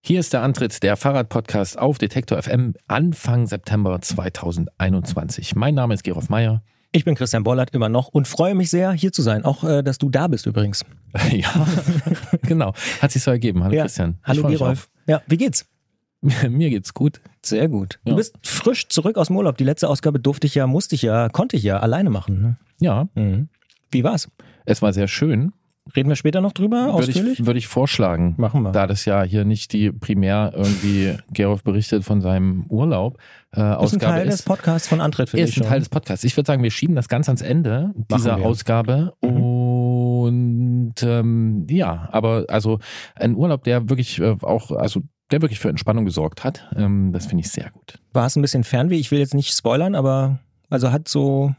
Hier ist der Antritt der Fahrradpodcast auf Detektor FM Anfang September 2021. Mein Name ist Gerolf Meyer. Ich bin Christian Bollert immer noch und freue mich sehr, hier zu sein. Auch, dass du da bist übrigens. Ja, genau. Hat sich so ergeben. Hallo ja. Christian. Hallo Gerolf. Ja, wie geht's? Mir geht's gut. Sehr gut. Ja. Du bist frisch zurück aus dem Urlaub. Die letzte Ausgabe konnte ich ja alleine machen. Ne? Ja. Mhm. Wie war's? Es war sehr schön. Reden wir später noch drüber, ausführlich? Würde ich vorschlagen. Machen wir. Da das ja hier nicht die primär irgendwie Gerolf berichtet von seinem Urlaub. Ausgabe ist ein Teil des Podcasts von Antritt, finde ich schon. Ist ein Teil des Podcasts. Ich würde sagen, wir schieben das ganz ans Ende dieser Ausgabe. Und ja, aber also ein Urlaub, der wirklich der wirklich für Entspannung gesorgt hat. Das finde ich sehr gut. War es ein bisschen Fernweh? Ich will jetzt nicht spoilern, aber ich war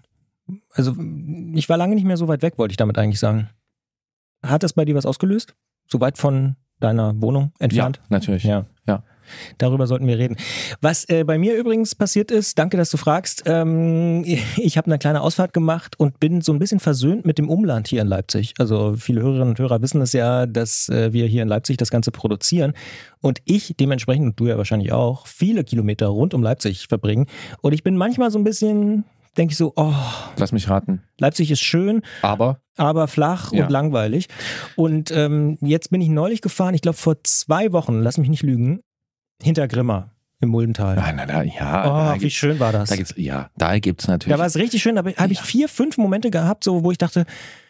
lange nicht mehr so weit weg, wollte ich damit eigentlich sagen. Hat das bei dir was ausgelöst? So weit von deiner Wohnung entfernt? Ja, natürlich. Ja. Darüber sollten wir reden. Was bei mir übrigens passiert ist, danke, dass du fragst, ich habe eine kleine Ausfahrt gemacht und bin so ein bisschen versöhnt mit dem Umland hier in Leipzig. Also viele Hörerinnen und Hörer wissen es ja, dass wir hier in Leipzig das Ganze produzieren und ich dementsprechend, und du ja wahrscheinlich auch, viele Kilometer rund um Leipzig verbringen. Und ich bin manchmal so ein bisschen... denke ich so, lass mich raten. Leipzig ist schön, aber flach und langweilig. Und jetzt bin ich neulich gefahren, ich glaube vor 2 Wochen, lass mich nicht lügen, hinter Grimma im Muldental. Wie schön war das. Da gibt's natürlich. Da war es richtig schön, da habe ich 4, 5 Momente gehabt, so wo ich dachte,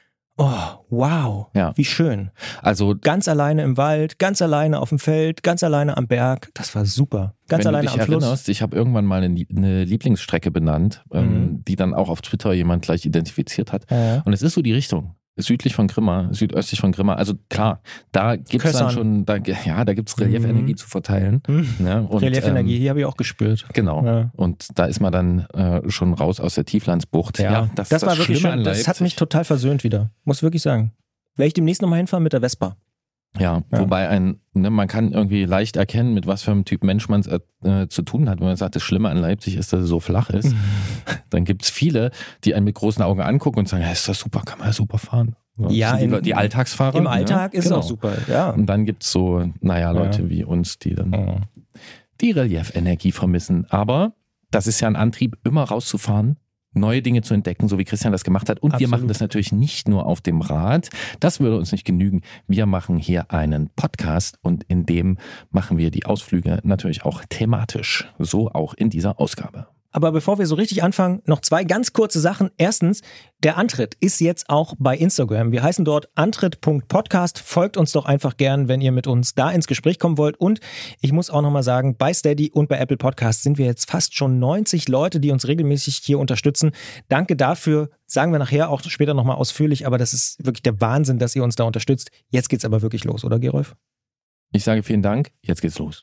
wow, wie schön. Also ganz alleine im Wald, ganz alleine auf dem Feld, ganz alleine am Berg. Das war super. Ganz alleine am Fluss. Wenn du dich erinnerst, ich habe irgendwann mal eine Lieblingsstrecke benannt, die dann auch auf Twitter jemand gleich identifiziert hat. Ja. Und es ist so die Richtung. Südlich von Grimma, südöstlich von Grimma. Also klar, da gibt's dann schon, da gibt's Reliefenergie zu verteilen. Ne? Und, Reliefenergie, hier habe ich auch gespürt. Genau. Ja. Und da ist man dann schon raus aus der Tieflandsbucht. Ja, das war wirklich schön. Das hat mich total versöhnt wieder. Muss wirklich sagen. Werde ich demnächst nochmal hinfahren mit der Vespa. Ja, wobei man kann irgendwie leicht erkennen, mit was für einem Typ Mensch man es zu tun hat. Wenn man sagt, das Schlimme an Leipzig ist, dass es so flach ist, dann gibt's viele, die einen mit großen Augen angucken und sagen, ja, ist das super, kann man ja super fahren. Ja, die Alltagsfahrer. Im Alltag ist es auch super, ja. Und dann gibt's so, Leute wie uns, die dann die Reliefenergie vermissen. Aber das ist ja ein Antrieb, immer rauszufahren, neue Dinge zu entdecken, so wie Christian das gemacht hat. Und wir machen das natürlich nicht nur auf dem Rad. Das würde uns nicht genügen. Wir machen hier einen Podcast und in dem machen wir die Ausflüge natürlich auch thematisch. So auch in dieser Ausgabe. Aber bevor wir so richtig anfangen, noch 2 ganz kurze Sachen. Erstens, der Antritt ist jetzt auch bei Instagram. Wir heißen dort antritt.podcast. Folgt uns doch einfach gern, wenn ihr mit uns da ins Gespräch kommen wollt. Und ich muss auch nochmal sagen, bei Steady und bei Apple Podcasts sind wir jetzt fast schon 90 Leute, die uns regelmäßig hier unterstützen. Danke dafür. Sagen wir nachher auch später nochmal ausführlich. Aber das ist wirklich der Wahnsinn, dass ihr uns da unterstützt. Jetzt geht's aber wirklich los, oder Gerolf? Ich sage vielen Dank. Jetzt geht's los.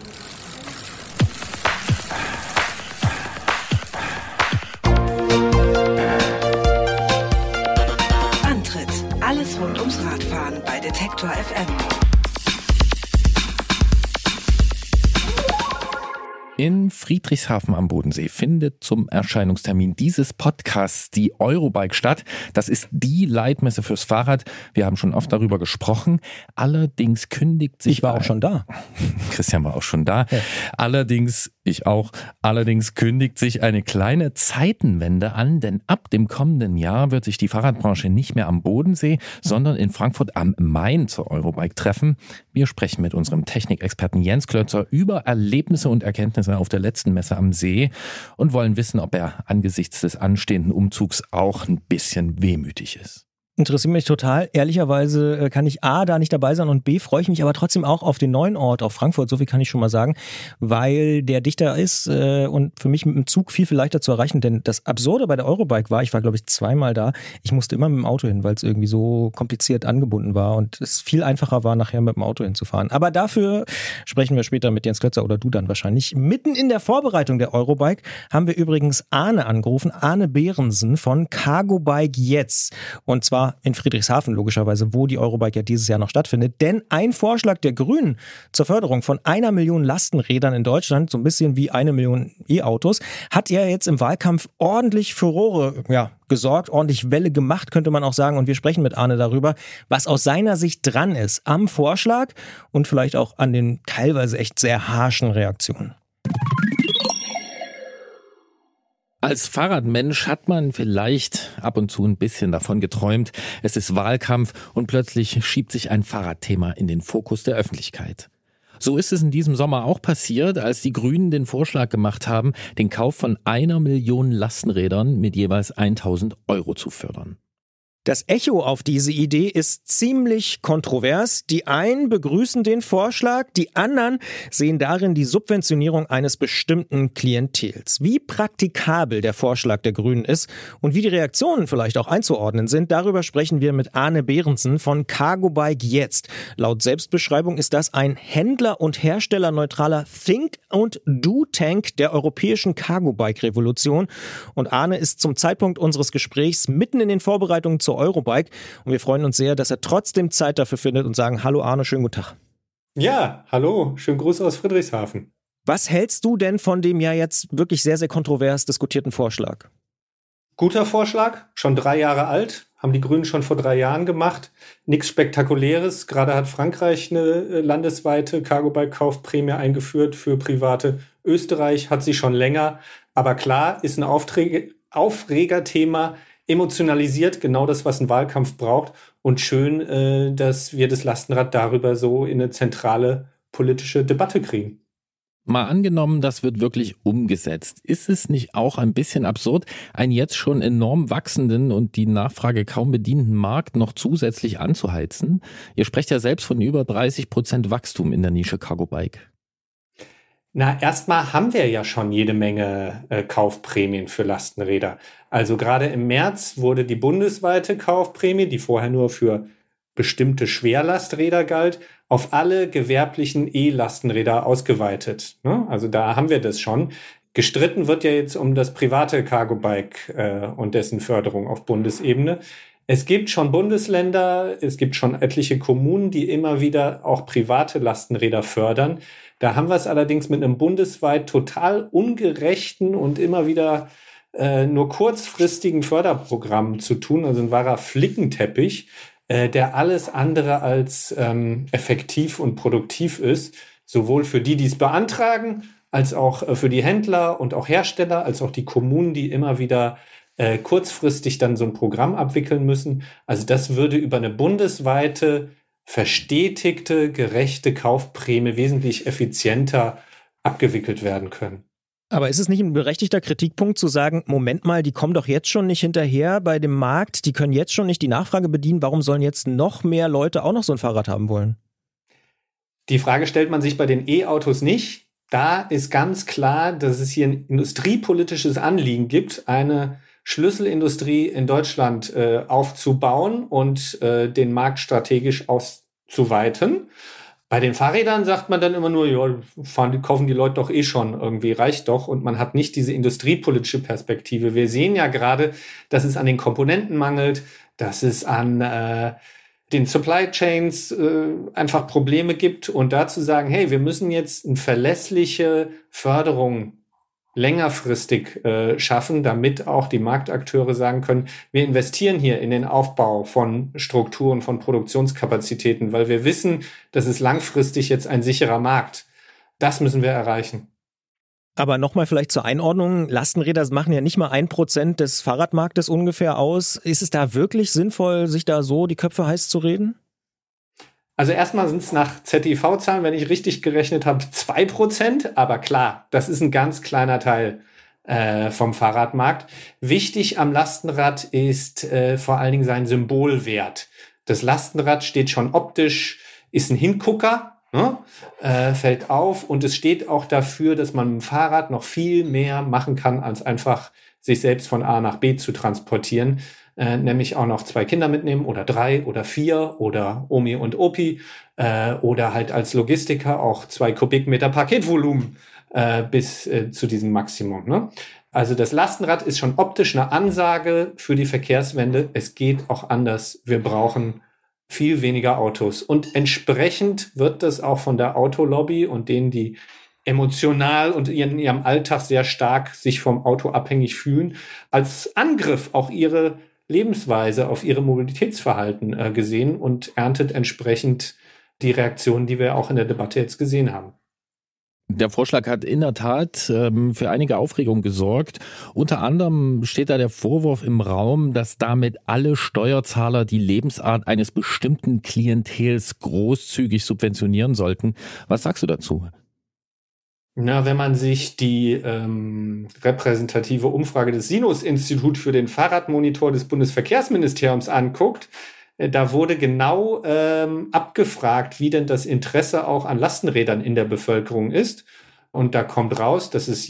Alles rund ums Radfahren bei Detektor FM. In Friedrichshafen am Bodensee findet zum Erscheinungstermin dieses Podcasts die Eurobike statt. Das ist die Leitmesse fürs Fahrrad. Wir haben schon oft darüber gesprochen. Allerdings kündigt sich... Ich war auch schon da. Christian war auch schon da. Ja. Allerdings kündigt sich eine kleine Zeitenwende an, denn ab dem kommenden Jahr wird sich die Fahrradbranche nicht mehr am Bodensee, sondern in Frankfurt am Main zur Eurobike treffen. Wir sprechen mit unserem Technikexperten Jens Klötzer über Erlebnisse und Erkenntnisse auf der letzten Messe am See und wollen wissen, ob er angesichts des anstehenden Umzugs auch ein bisschen wehmütig ist. Interessiert mich total. Ehrlicherweise kann ich A, da nicht dabei sein und B, freue ich mich aber trotzdem auch auf den neuen Ort, auf Frankfurt, so viel kann ich schon mal sagen, weil der dichter ist und für mich mit dem Zug viel, viel leichter zu erreichen, denn das Absurde bei der Eurobike war, ich war glaube ich 2-mal da, ich musste immer mit dem Auto hin, weil es irgendwie so kompliziert angebunden war und es viel einfacher war, nachher mit dem Auto hinzufahren. Aber dafür sprechen wir später mit Jens Klötzer oder du dann wahrscheinlich. Mitten in der Vorbereitung der Eurobike haben wir übrigens Arne angerufen, Arne Behrensen von Cargo Bike Jetzt. Und zwar zwar in Friedrichshafen logischerweise, wo die Eurobike ja dieses Jahr noch stattfindet. Denn ein Vorschlag der Grünen zur Förderung von 1 Million Lastenrädern in Deutschland, so ein bisschen wie 1 Million E-Autos, hat ja jetzt im Wahlkampf ordentlich Furore gesorgt, ordentlich Welle gemacht, könnte man auch sagen. Und wir sprechen mit Arne darüber, was aus seiner Sicht dran ist am Vorschlag und vielleicht auch an den teilweise echt sehr harschen Reaktionen. Als Fahrradmensch hat man vielleicht ab und zu ein bisschen davon geträumt, es ist Wahlkampf und plötzlich schiebt sich ein Fahrradthema in den Fokus der Öffentlichkeit. So ist es in diesem Sommer auch passiert, als die Grünen den Vorschlag gemacht haben, den Kauf von 1 Million Lastenrädern mit jeweils 1.000 € zu fördern. Das Echo auf diese Idee ist ziemlich kontrovers. Die einen begrüßen den Vorschlag, die anderen sehen darin die Subventionierung eines bestimmten Klientels. Wie praktikabel der Vorschlag der Grünen ist und wie die Reaktionen vielleicht auch einzuordnen sind, darüber sprechen wir mit Arne Behrensen von Cargobike Jetzt. Laut Selbstbeschreibung ist das ein Händler- und herstellerneutraler Think- und Do-Tank der europäischen Cargobike-Revolution. Und Arne ist zum Zeitpunkt unseres Gesprächs mitten in den Vorbereitungen zur Eurobike und wir freuen uns sehr, dass er trotzdem Zeit dafür findet und sagen: Hallo Arne, schönen guten Tag. Ja, hallo, schönen Gruß aus Friedrichshafen. Was hältst du denn von dem ja jetzt wirklich sehr, sehr kontrovers diskutierten Vorschlag? Guter Vorschlag, schon 3 Jahre alt, haben die Grünen schon vor 3 Jahren gemacht. Nichts Spektakuläres, gerade hat Frankreich eine landesweite Cargobike-Kaufprämie eingeführt für Private. Österreich hat sie schon länger, aber klar, ist ein Aufregerthema, emotionalisiert, genau das, was ein Wahlkampf braucht. Und schön, dass wir das Lastenrad darüber so in eine zentrale politische Debatte kriegen. Mal angenommen, das wird wirklich umgesetzt. Ist es nicht auch ein bisschen absurd, einen jetzt schon enorm wachsenden und die Nachfrage kaum bedienten Markt noch zusätzlich anzuheizen? Ihr sprecht ja selbst von über 30% Wachstum in der Nische Cargobike. Na, erstmal haben wir ja schon jede Menge Kaufprämien für Lastenräder. Also gerade im März wurde die bundesweite Kaufprämie, die vorher nur für bestimmte Schwerlasträder galt, auf alle gewerblichen E-Lastenräder ausgeweitet. Also da haben wir das schon. Gestritten wird ja jetzt um das private Cargobike und dessen Förderung auf Bundesebene. Es gibt schon Bundesländer, es gibt schon etliche Kommunen, die immer wieder auch private Lastenräder fördern. Da haben wir es allerdings mit einem bundesweit total ungerechten und immer wieder nur kurzfristigen Förderprogramm zu tun, also ein wahrer Flickenteppich, der alles andere als effektiv und produktiv ist, sowohl für die es beantragen, als auch für die Händler und auch Hersteller, als auch die Kommunen, die immer wieder kurzfristig dann so ein Programm abwickeln müssen. Also das würde über eine bundesweite, verstetigte, gerechte Kaufprämie wesentlich effizienter abgewickelt werden können. Aber ist es nicht ein berechtigter Kritikpunkt zu sagen, Moment mal, die kommen doch jetzt schon nicht hinterher bei dem Markt, die können jetzt schon nicht die Nachfrage bedienen, warum sollen jetzt noch mehr Leute auch noch so ein Fahrrad haben wollen? Die Frage stellt man sich bei den E-Autos nicht. Da ist ganz klar, dass es hier ein industriepolitisches Anliegen gibt, eine Schlüsselindustrie in Deutschland aufzubauen und den Markt strategisch auszuweiten. Bei den Fahrrädern sagt man dann immer nur, ja, kaufen die Leute doch eh schon, irgendwie reicht doch. Und man hat nicht diese industriepolitische Perspektive. Wir sehen ja gerade, dass es an den Komponenten mangelt, dass es an den Supply Chains einfach Probleme gibt. Und dazu sagen, hey, wir müssen jetzt eine verlässliche Förderung längerfristig schaffen, damit auch die Marktakteure sagen können, wir investieren hier in den Aufbau von Strukturen, von Produktionskapazitäten, weil wir wissen, das ist langfristig jetzt ein sicherer Markt. Das müssen wir erreichen. Aber nochmal vielleicht zur Einordnung, Lastenräder machen ja nicht mal 1% des Fahrradmarktes ungefähr aus. Ist es da wirklich sinnvoll, sich da so die Köpfe heiß zu reden? Also erstmal sind es nach ZIV-Zahlen, wenn ich richtig gerechnet habe, 2%. Aber klar, das ist ein ganz kleiner Teil vom Fahrradmarkt. Wichtig am Lastenrad ist vor allen Dingen sein Symbolwert. Das Lastenrad steht schon optisch, ist ein Hingucker, fällt auf und es steht auch dafür, dass man mit dem Fahrrad noch viel mehr machen kann, als einfach sich selbst von A nach B zu transportieren. Nämlich auch noch 2 Kinder mitnehmen oder 3 oder 4 oder Omi und Opi oder halt als Logistiker auch 2 Kubikmeter Paketvolumen bis zu diesem Maximum. Also das Lastenrad ist schon optisch eine Ansage für die Verkehrswende. Es geht auch anders. Wir brauchen viel weniger Autos. Und entsprechend wird das auch von der Autolobby und denen, die emotional und in ihrem Alltag sehr stark sich vom Auto abhängig fühlen, als Angriff auf ihre Lebensweise, auf ihre Mobilitätsverhalten gesehen und erntet entsprechend die Reaktionen, die wir auch in der Debatte jetzt gesehen haben. Der Vorschlag hat in der Tat für einige Aufregung gesorgt. Unter anderem steht da der Vorwurf im Raum, dass damit alle Steuerzahler die Lebensart eines bestimmten Klientels großzügig subventionieren sollten. Was sagst du dazu? Na, wenn man sich die repräsentative Umfrage des Sinus-Institut für den Fahrradmonitor des Bundesverkehrsministeriums anguckt, da wurde genau abgefragt, wie denn das Interesse auch an Lastenrädern in der Bevölkerung ist. Und da kommt raus, dass es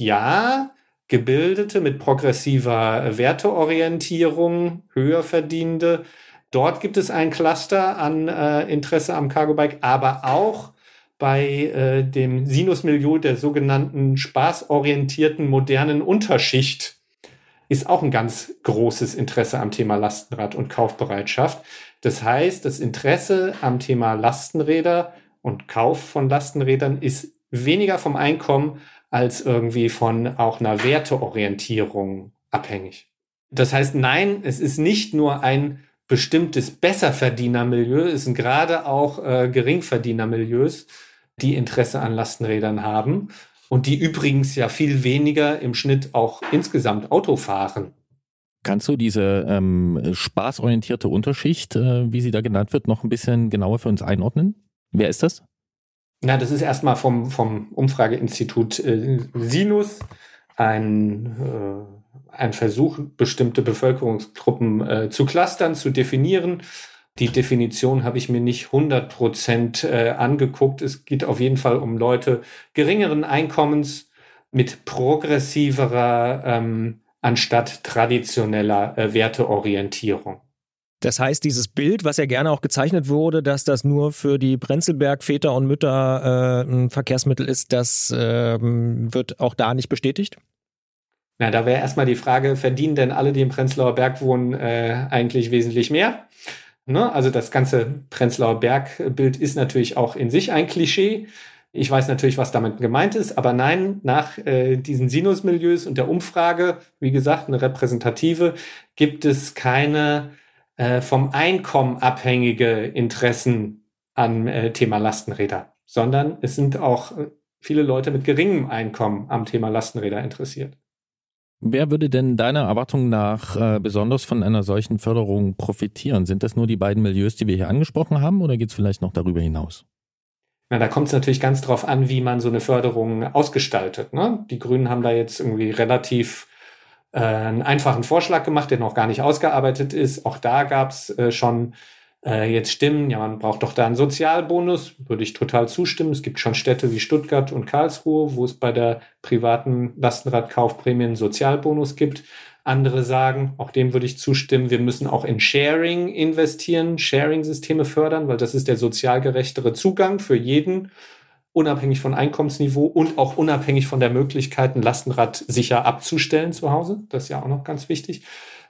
Gebildete mit progressiver Werteorientierung, höher verdienende, dort gibt es ein Cluster an Interesse am Cargo-Bike, aber auch bei dem Sinus-Milieu der sogenannten spaßorientierten modernen Unterschicht ist auch ein ganz großes Interesse am Thema Lastenrad und Kaufbereitschaft. Das heißt, das Interesse am Thema Lastenräder und Kauf von Lastenrädern ist weniger vom Einkommen als irgendwie von auch einer Werteorientierung abhängig. Das heißt, nein, es ist nicht nur ein bestimmtes Besserverdienermilieu, es sind gerade auch Geringverdienermilieus, die Interesse an Lastenrädern haben und die übrigens ja viel weniger im Schnitt auch insgesamt Auto fahren. Kannst du diese spaßorientierte Unterschicht, wie sie da genannt wird, noch ein bisschen genauer für uns einordnen? Wer ist das? Na, das ist erstmal vom Umfrageinstitut Sinus ein Versuch, bestimmte Bevölkerungsgruppen zu clustern, zu definieren. Die Definition habe ich mir nicht 100% angeguckt. Es geht auf jeden Fall um Leute geringeren Einkommens mit progressiverer anstatt traditioneller Werteorientierung. Das heißt, dieses Bild, was ja gerne auch gezeichnet wurde, dass das nur für die Prenzlberg-Väter und Mütter ein Verkehrsmittel ist, das wird auch da nicht bestätigt? Na, da wäre erstmal die Frage, verdienen denn alle, die im Prenzlauer Berg wohnen, eigentlich wesentlich mehr? Ne? Also das ganze Prenzlauer Berg-Bild ist natürlich auch in sich ein Klischee. Ich weiß natürlich, was damit gemeint ist, aber nein, nach diesen Sinusmilieus und der Umfrage, wie gesagt, eine repräsentative, gibt es keine vom Einkommen abhängige Interessen am Thema Lastenräder, sondern es sind auch viele Leute mit geringem Einkommen am Thema Lastenräder interessiert. Wer würde denn deiner Erwartung nach besonders von einer solchen Förderung profitieren? Sind das nur die beiden Milieus, die wir hier angesprochen haben, oder geht es vielleicht noch darüber hinaus? Na, da kommt es natürlich ganz drauf an, wie man so eine Förderung ausgestaltet. Ne? Die Grünen haben da jetzt irgendwie relativ einen einfachen Vorschlag gemacht, der noch gar nicht ausgearbeitet ist. Auch da gab es schon jetzt Stimmen, ja, man braucht doch da einen Sozialbonus, würde ich total zustimmen. Es gibt schon Städte wie Stuttgart und Karlsruhe, wo es bei der privaten Lastenradkaufprämie einen Sozialbonus gibt. Andere sagen, auch dem würde ich zustimmen, wir müssen auch in Sharing investieren, Sharing-Systeme fördern, weil das ist der sozial gerechtere Zugang für jeden, unabhängig von Einkommensniveau und auch unabhängig von der Möglichkeit, ein Lastenrad sicher abzustellen zu Hause. Das ist ja auch noch ganz wichtig.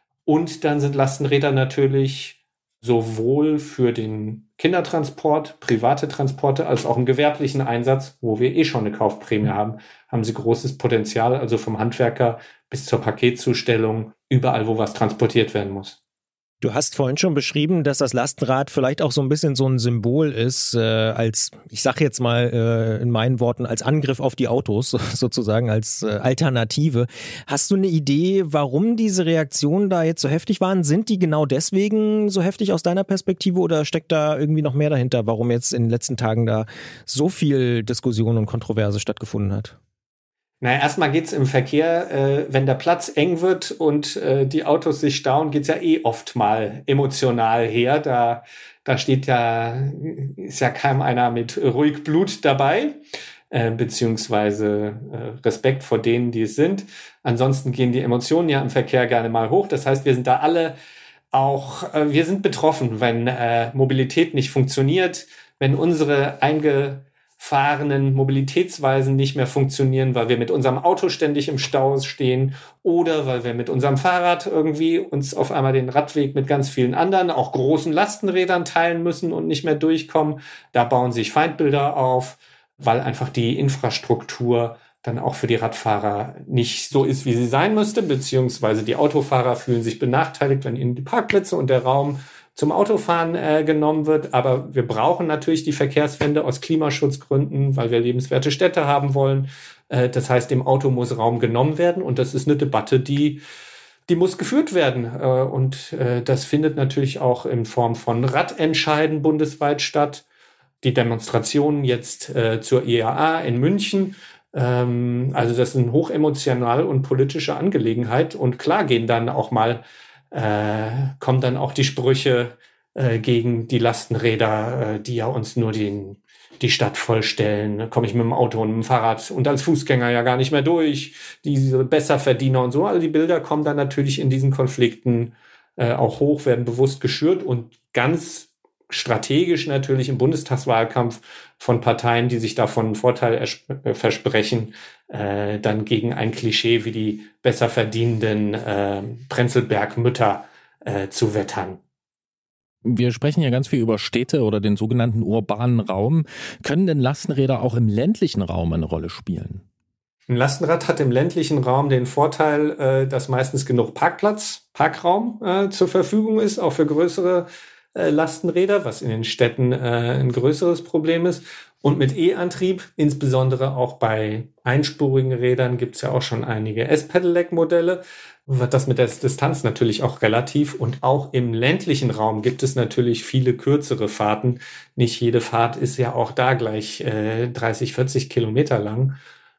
Und dann sind Lastenräder natürlich sowohl für den Kindertransport, private Transporte, als auch im gewerblichen Einsatz, wo wir schon eine Kaufprämie haben, haben sie großes Potenzial, also vom Handwerker bis zur Paketzustellung, überall, wo was transportiert werden muss. Du hast vorhin schon beschrieben, dass das Lastenrad vielleicht auch so ein bisschen so ein Symbol ist, als, ich sage jetzt mal in meinen Worten, als Angriff auf die Autos, sozusagen als Alternative. Hast du eine Idee, warum diese Reaktionen da jetzt so heftig waren? Sind die genau deswegen so heftig aus deiner Perspektive oder steckt da irgendwie noch mehr dahinter, warum jetzt in den letzten Tagen da so viel Diskussion und Kontroverse stattgefunden hat? Naja, erstmal geht's im Verkehr, wenn der Platz eng wird und die Autos sich stauen, geht's ja oft mal emotional her. Da ist ja kaum einer mit ruhig Blut dabei, beziehungsweise Respekt vor denen, die es sind. Ansonsten gehen die Emotionen ja im Verkehr gerne mal hoch. Das heißt, wir sind da alle auch, wir sind betroffen, wenn Mobilität nicht funktioniert, wenn unsere fahrenden Mobilitätsweisen nicht mehr funktionieren, weil wir mit unserem Auto ständig im Stau stehen oder weil wir mit unserem Fahrrad irgendwie uns auf einmal den Radweg mit ganz vielen anderen, auch großen Lastenrädern teilen müssen und nicht mehr durchkommen. Da bauen sich Feindbilder auf, weil einfach die Infrastruktur dann auch für die Radfahrer nicht so ist, wie sie sein müsste, beziehungsweise die Autofahrer fühlen sich benachteiligt, wenn ihnen die Parkplätze und der Raum zum Autofahren genommen wird. Aber wir brauchen natürlich die Verkehrswende aus Klimaschutzgründen, weil wir lebenswerte Städte haben wollen. Das heißt, dem Auto muss Raum genommen werden und das ist eine Debatte, die muss geführt werden. Und das findet natürlich auch in Form von Radentscheiden bundesweit statt. Die Demonstrationen jetzt zur IAA in München. Also das ist eine hochemotionale und politische Angelegenheit. Und klar gehen dann auch mal kommen dann auch die Sprüche gegen die Lastenräder, die ja uns nur die Stadt vollstellen. Da komme ich mit dem Auto und mit dem Fahrrad und als Fußgänger ja gar nicht mehr durch. Diese Besserverdiener und so. Also die Bilder kommen dann natürlich in diesen Konflikten auch hoch, werden bewusst geschürt und ganz strategisch natürlich im Bundestagswahlkampf von Parteien, die sich davon einen Vorteil versprechen, dann gegen ein Klischee wie die besser verdienenden Prenzlberg-Mütter zu wettern. Wir sprechen ja ganz viel über Städte oder den sogenannten urbanen Raum. Können denn Lastenräder auch im ländlichen Raum eine Rolle spielen? Ein Lastenrad hat im ländlichen Raum den Vorteil, dass meistens genug Parkraum zur Verfügung ist, auch für größere Lastenräder, was in den Städten ein größeres Problem ist. Und mit E-Antrieb, insbesondere auch bei einspurigen Rädern, gibt es ja auch schon einige S-Pedelec-Modelle. Wird das mit der Distanz natürlich auch relativ. Und auch im ländlichen Raum gibt es natürlich viele kürzere Fahrten. Nicht jede Fahrt ist ja auch da gleich 30, 40 Kilometer lang.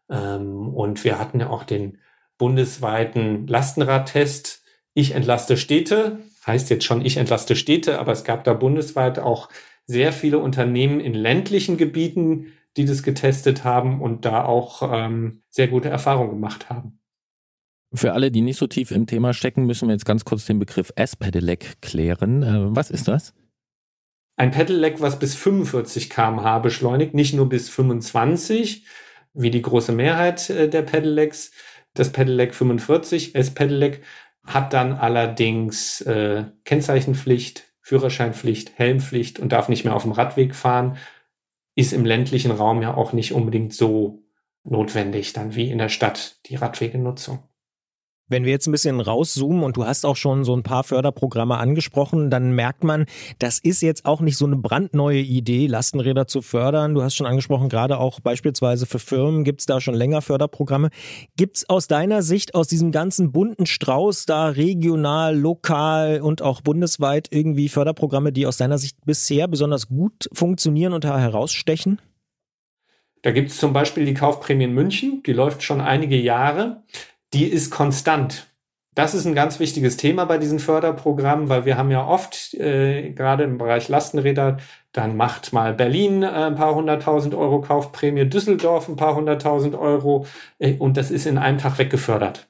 Und wir hatten ja auch den bundesweiten Lastenradtest. Ich entlaste Städte. Heißt jetzt schon, ich entlaste Städte, aber es gab da bundesweit auch sehr viele Unternehmen in ländlichen Gebieten, die das getestet haben und da auch sehr gute Erfahrungen gemacht haben. Für alle, die nicht so tief im Thema stecken, müssen wir jetzt ganz kurz den Begriff S-Pedelec klären. Was ist das? Ein Pedelec, was bis 45 km/h beschleunigt, nicht nur bis 25, wie die große Mehrheit der Pedelecs. Das Pedelec 45, S-Pedelec, hat dann allerdings Kennzeichenpflicht, Führerscheinpflicht, Helmpflicht und darf nicht mehr auf dem Radweg fahren. Ist im ländlichen Raum ja auch nicht unbedingt so notwendig, dann wie in der Stadt die Radwegenutzung. Wenn wir jetzt ein bisschen rauszoomen und du hast auch schon so ein paar Förderprogramme angesprochen, dann merkt man, das ist jetzt auch nicht so eine brandneue Idee, Lastenräder zu fördern. Du hast schon angesprochen, gerade auch beispielsweise für Firmen gibt es da schon länger Förderprogramme. Gibt es aus deiner Sicht, aus diesem ganzen bunten Strauß da regional, lokal und auch bundesweit irgendwie Förderprogramme, die aus deiner Sicht bisher besonders gut funktionieren und da herausstechen? Da gibt es zum Beispiel die Kaufprämie in München, die läuft schon einige Jahre. Die ist konstant. Das ist ein ganz wichtiges Thema bei diesen Förderprogrammen, weil wir haben ja oft, gerade im Bereich Lastenräder, dann macht mal Berlin ein paar 100.000 Euro Kaufprämie, Düsseldorf ein paar 100.000 Euro und das ist in einem Tag weggefördert.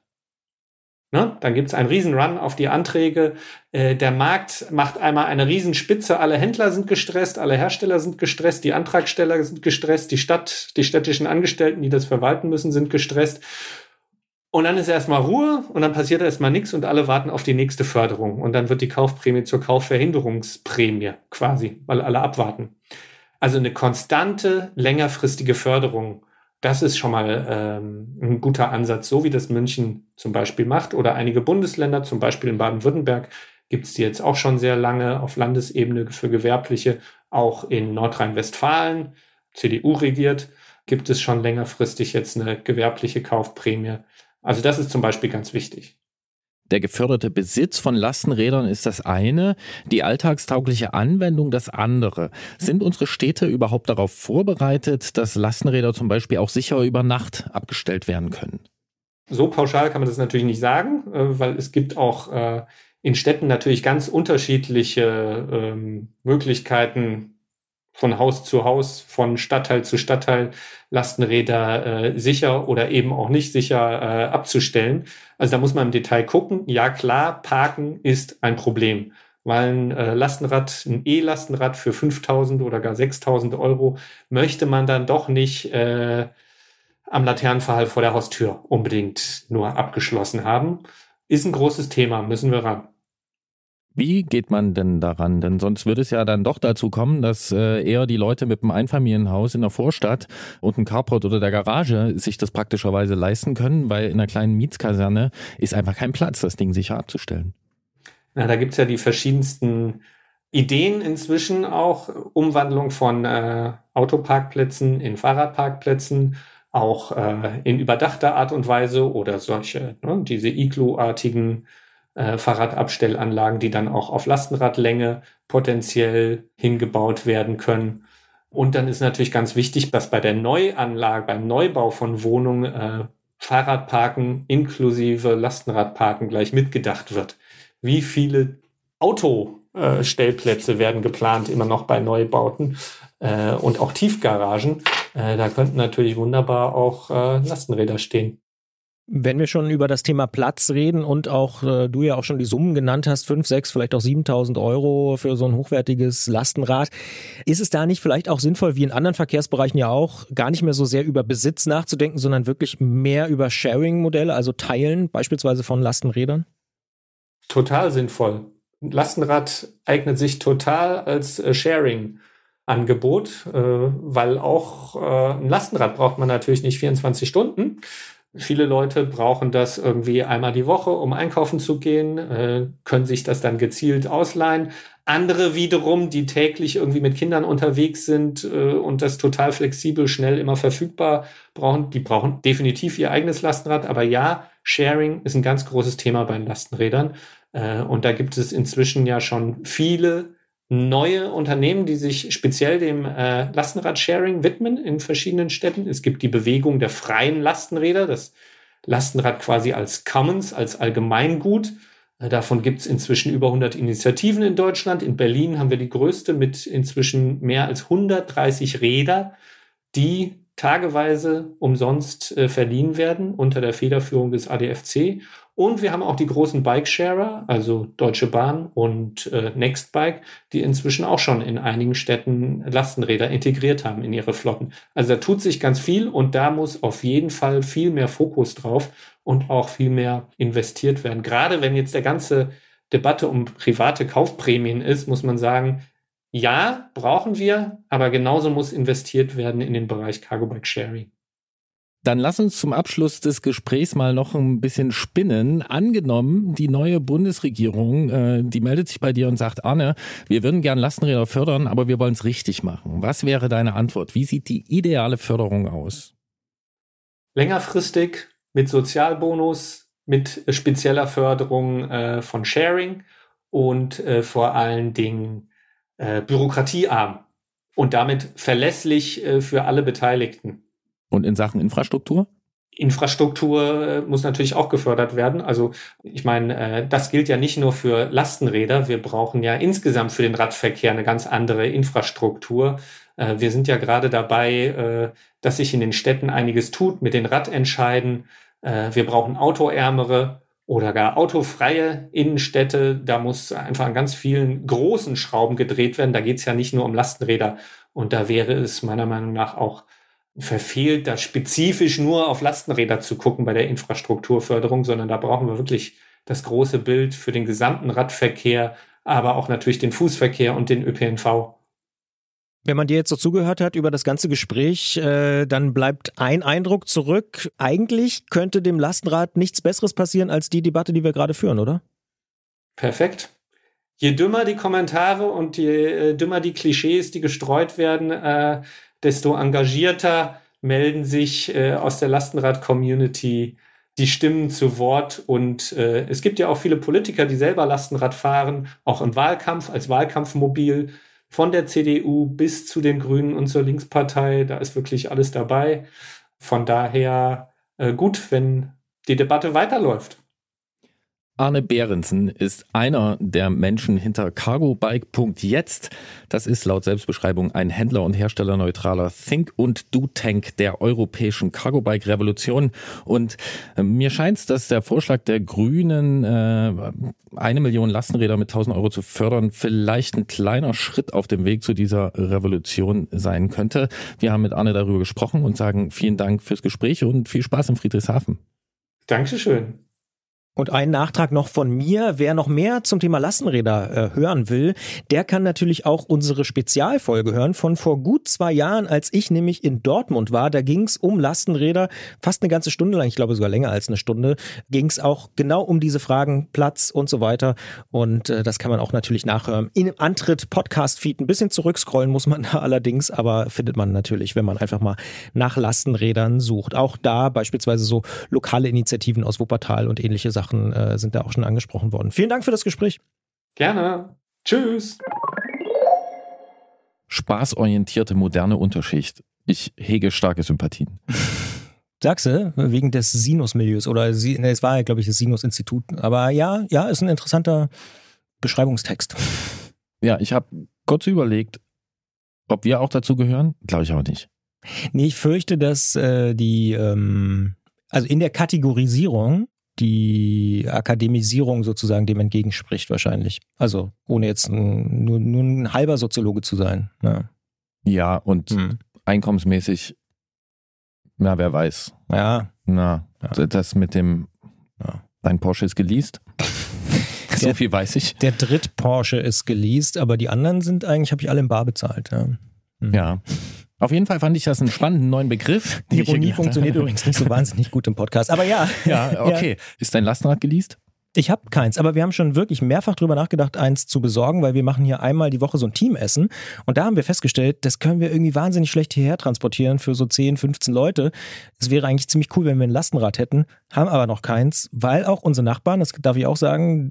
Ne? Dann gibt es einen Riesenrun auf die Anträge. Der Markt macht einmal eine Riesenspitze. Alle Händler sind gestresst, alle Hersteller sind gestresst, die Antragsteller sind gestresst, die städtischen Angestellten, die das verwalten müssen, sind gestresst. Und dann ist erstmal Ruhe und dann passiert erstmal nichts und alle warten auf die nächste Förderung. Und dann wird die Kaufprämie zur Kaufverhinderungsprämie quasi, weil alle abwarten. Also eine konstante, längerfristige Förderung, das ist schon mal ein guter Ansatz, so wie das München zum Beispiel macht. Oder einige Bundesländer, zum Beispiel in Baden-Württemberg, gibt es die jetzt auch schon sehr lange auf Landesebene für Gewerbliche. Auch in Nordrhein-Westfalen, CDU regiert, gibt es schon längerfristig jetzt eine gewerbliche Kaufprämie. Also das ist zum Beispiel ganz wichtig. Der geförderte Besitz von Lastenrädern ist das eine, die alltagstaugliche Anwendung das andere. Sind unsere Städte überhaupt darauf vorbereitet, dass Lastenräder zum Beispiel auch sicher über Nacht abgestellt werden können? So pauschal kann man das natürlich nicht sagen, weil es gibt auch in Städten natürlich ganz unterschiedliche Möglichkeiten, von Haus zu Haus, von Stadtteil zu Stadtteil Lastenräder sicher oder eben auch nicht sicher abzustellen. Also da muss man im Detail gucken. Ja klar, Parken ist ein Problem. weil ein ein E-Lastenrad für 5.000 oder gar 6.000 Euro möchte man dann doch nicht am Laternenpfahl vor der Haustür unbedingt nur abgeschlossen haben. Ist ein großes Thema, müssen wir ran. Wie geht man denn daran? Denn sonst würde es ja dann doch dazu kommen, dass eher die Leute mit einem Einfamilienhaus in der Vorstadt und einem Carport oder der Garage sich das praktischerweise leisten können, weil in einer kleinen Mietskaserne ist einfach kein Platz, das Ding sicher abzustellen. Na, da gibt's ja die verschiedensten Ideen inzwischen auch. Umwandlung von Autoparkplätzen in Fahrradparkplätzen, auch in überdachter Art und Weise oder solche, diese Iglu-artigen Fahrradabstellanlagen, die dann auch auf Lastenradlänge potenziell hingebaut werden können. Und dann ist natürlich ganz wichtig, dass bei der Neuanlage, beim Neubau von Wohnungen Fahrradparken inklusive Lastenradparken gleich mitgedacht wird. Wie viele Autostellplätze werden geplant, immer noch bei Neubauten und auch Tiefgaragen. Da könnten natürlich wunderbar auch Lastenräder stehen. Wenn wir schon über das Thema Platz reden und auch du ja auch schon die Summen genannt hast, 5, 6, vielleicht auch 7.000 Euro für so ein hochwertiges Lastenrad, ist es da nicht vielleicht auch sinnvoll, wie in anderen Verkehrsbereichen ja auch, gar nicht mehr so sehr über Besitz nachzudenken, sondern wirklich mehr über Sharing-Modelle, also Teilen beispielsweise von Lastenrädern? Total sinnvoll. Ein Lastenrad eignet sich total als Sharing-Angebot, weil auch ein Lastenrad braucht man natürlich nicht 24 Stunden. Viele Leute brauchen das irgendwie einmal die Woche, um einkaufen zu gehen, können sich das dann gezielt ausleihen. Andere wiederum, die täglich irgendwie mit Kindern unterwegs sind und das total flexibel, schnell immer verfügbar brauchen, die brauchen definitiv ihr eigenes Lastenrad. Aber ja, Sharing ist ein ganz großes Thema bei den Lastenrädern. Und da gibt es inzwischen ja schon viele neue Unternehmen, die sich speziell dem Lastenrad-Sharing widmen in verschiedenen Städten. Es gibt die Bewegung der freien Lastenräder, das Lastenrad quasi als Commons, als Allgemeingut. Davon gibt es inzwischen über 100 Initiativen in Deutschland. In Berlin haben wir die größte mit inzwischen mehr als 130 Räder, die tageweise umsonst verliehen werden unter der Federführung des ADFC. Und wir haben auch die großen Bike-Sharer, also Deutsche Bahn und Nextbike, die inzwischen auch schon in einigen Städten Lastenräder integriert haben in ihre Flotten. Also da tut sich ganz viel und da muss auf jeden Fall viel mehr Fokus drauf und auch viel mehr investiert werden. Gerade wenn jetzt der ganze Debatte um private Kaufprämien ist, muss man sagen, ja, brauchen wir, aber genauso muss investiert werden in den Bereich Cargo Bike Sharing. Dann lass uns zum Abschluss des Gesprächs mal noch ein bisschen spinnen. Angenommen, die neue Bundesregierung, die meldet sich bei dir und sagt, Arne, wir würden gern Lastenräder fördern, aber wir wollen es richtig machen. Was wäre deine Antwort? Wie sieht die ideale Förderung aus? Längerfristig mit Sozialbonus, mit spezieller Förderung von Sharing und vor allen Dingen bürokratiearm und damit verlässlich für alle Beteiligten. Und in Sachen Infrastruktur? Infrastruktur muss natürlich auch gefördert werden. Also ich meine, das gilt ja nicht nur für Lastenräder. Wir brauchen ja insgesamt für den Radverkehr eine ganz andere Infrastruktur. Wir sind ja gerade dabei, dass sich in den Städten einiges tut mit den Radentscheiden. Wir brauchen autoärmere oder gar autofreie Innenstädte. Da muss einfach an ganz vielen großen Schrauben gedreht werden. Da geht es ja nicht nur um Lastenräder. Und da wäre es meiner Meinung nach auch verfehlt, da spezifisch nur auf Lastenräder zu gucken bei der Infrastrukturförderung, sondern da brauchen wir wirklich das große Bild für den gesamten Radverkehr, aber auch natürlich den Fußverkehr und den ÖPNV. Wenn man dir jetzt so zugehört hat über das ganze Gespräch, dann bleibt ein Eindruck zurück. Eigentlich könnte dem Lastenrad nichts Besseres passieren als die Debatte, die wir gerade führen, oder? Perfekt. Je dümmer die Kommentare und je dümmer die Klischees, die gestreut werden, desto engagierter melden sich aus der Lastenrad-Community die Stimmen zu Wort. Und es gibt ja auch viele Politiker, die selber Lastenrad fahren, auch im Wahlkampf, als Wahlkampfmobil, von der CDU bis zu den Grünen und zur Linkspartei. Da ist wirklich alles dabei. Von daher gut, wenn die Debatte weiterläuft. Arne Behrensen ist einer der Menschen hinter Cargobike.jetzt. Das ist laut Selbstbeschreibung ein Händler und herstellerneutraler Think- und Do-Tank der europäischen Cargobike-Revolution. Und mir scheint es, dass der Vorschlag der Grünen, 1 Million Lastenräder mit 1.000 Euro zu fördern, vielleicht ein kleiner Schritt auf dem Weg zu dieser Revolution sein könnte. Wir haben mit Arne darüber gesprochen und sagen vielen Dank fürs Gespräch und viel Spaß in Friedrichshafen. Dankeschön. Und ein Nachtrag noch von mir, wer noch mehr zum Thema Lastenräder hören will, der kann natürlich auch unsere Spezialfolge hören von vor gut 2 Jahren, als ich nämlich in Dortmund war. Da ging es um Lastenräder, fast eine ganze Stunde lang, ich glaube sogar länger als eine Stunde, ging es auch genau um diese Fragen, Platz und so weiter. Und das kann man auch natürlich nachhören. Im Antritt-Podcast-Feed ein bisschen zurückscrollen muss man da allerdings, aber findet man natürlich, wenn man einfach mal nach Lastenrädern sucht. Auch da beispielsweise so lokale Initiativen aus Wuppertal und ähnliche Sachen sind da auch schon angesprochen worden. Vielen Dank für das Gespräch. Gerne. Tschüss. Spaßorientierte moderne Unterschicht. Ich hege starke Sympathien. Sagst du, wegen des Sinus-Milieus oder es war ja, glaube ich, das Sinus-Institut. Aber ja, ist ein interessanter Beschreibungstext. Ja, ich habe kurz überlegt, ob wir auch dazu gehören. Glaube ich aber nicht. Nee, ich fürchte, dass also in der Kategorisierung die Akademisierung sozusagen dem entgegenspricht wahrscheinlich. Also ohne jetzt nur ein halber Soziologe zu sein. Ja, und einkommensmäßig, na, wer weiß. Ja. Das mit dem, dein Porsche ist geleast. So viel weiß ich. Der Dritt-Porsche ist geleast, aber die anderen sind eigentlich, habe ich alle im Bar bezahlt. Ja. Auf jeden Fall fand ich das einen spannenden neuen Begriff. Die Ironie funktioniert übrigens nicht so wahnsinnig gut im Podcast, aber ja. Ja, okay. Ja. Ist dein Lastenrad geleast? Ich habe keins, aber wir haben schon wirklich mehrfach drüber nachgedacht, eins zu besorgen, weil wir machen hier einmal die Woche so ein Teamessen und da haben wir festgestellt, das können wir irgendwie wahnsinnig schlecht hierher transportieren für so 10, 15 Leute. Es wäre eigentlich ziemlich cool, wenn wir ein Lastenrad hätten, haben aber noch keins, weil auch unsere Nachbarn, das darf ich auch sagen,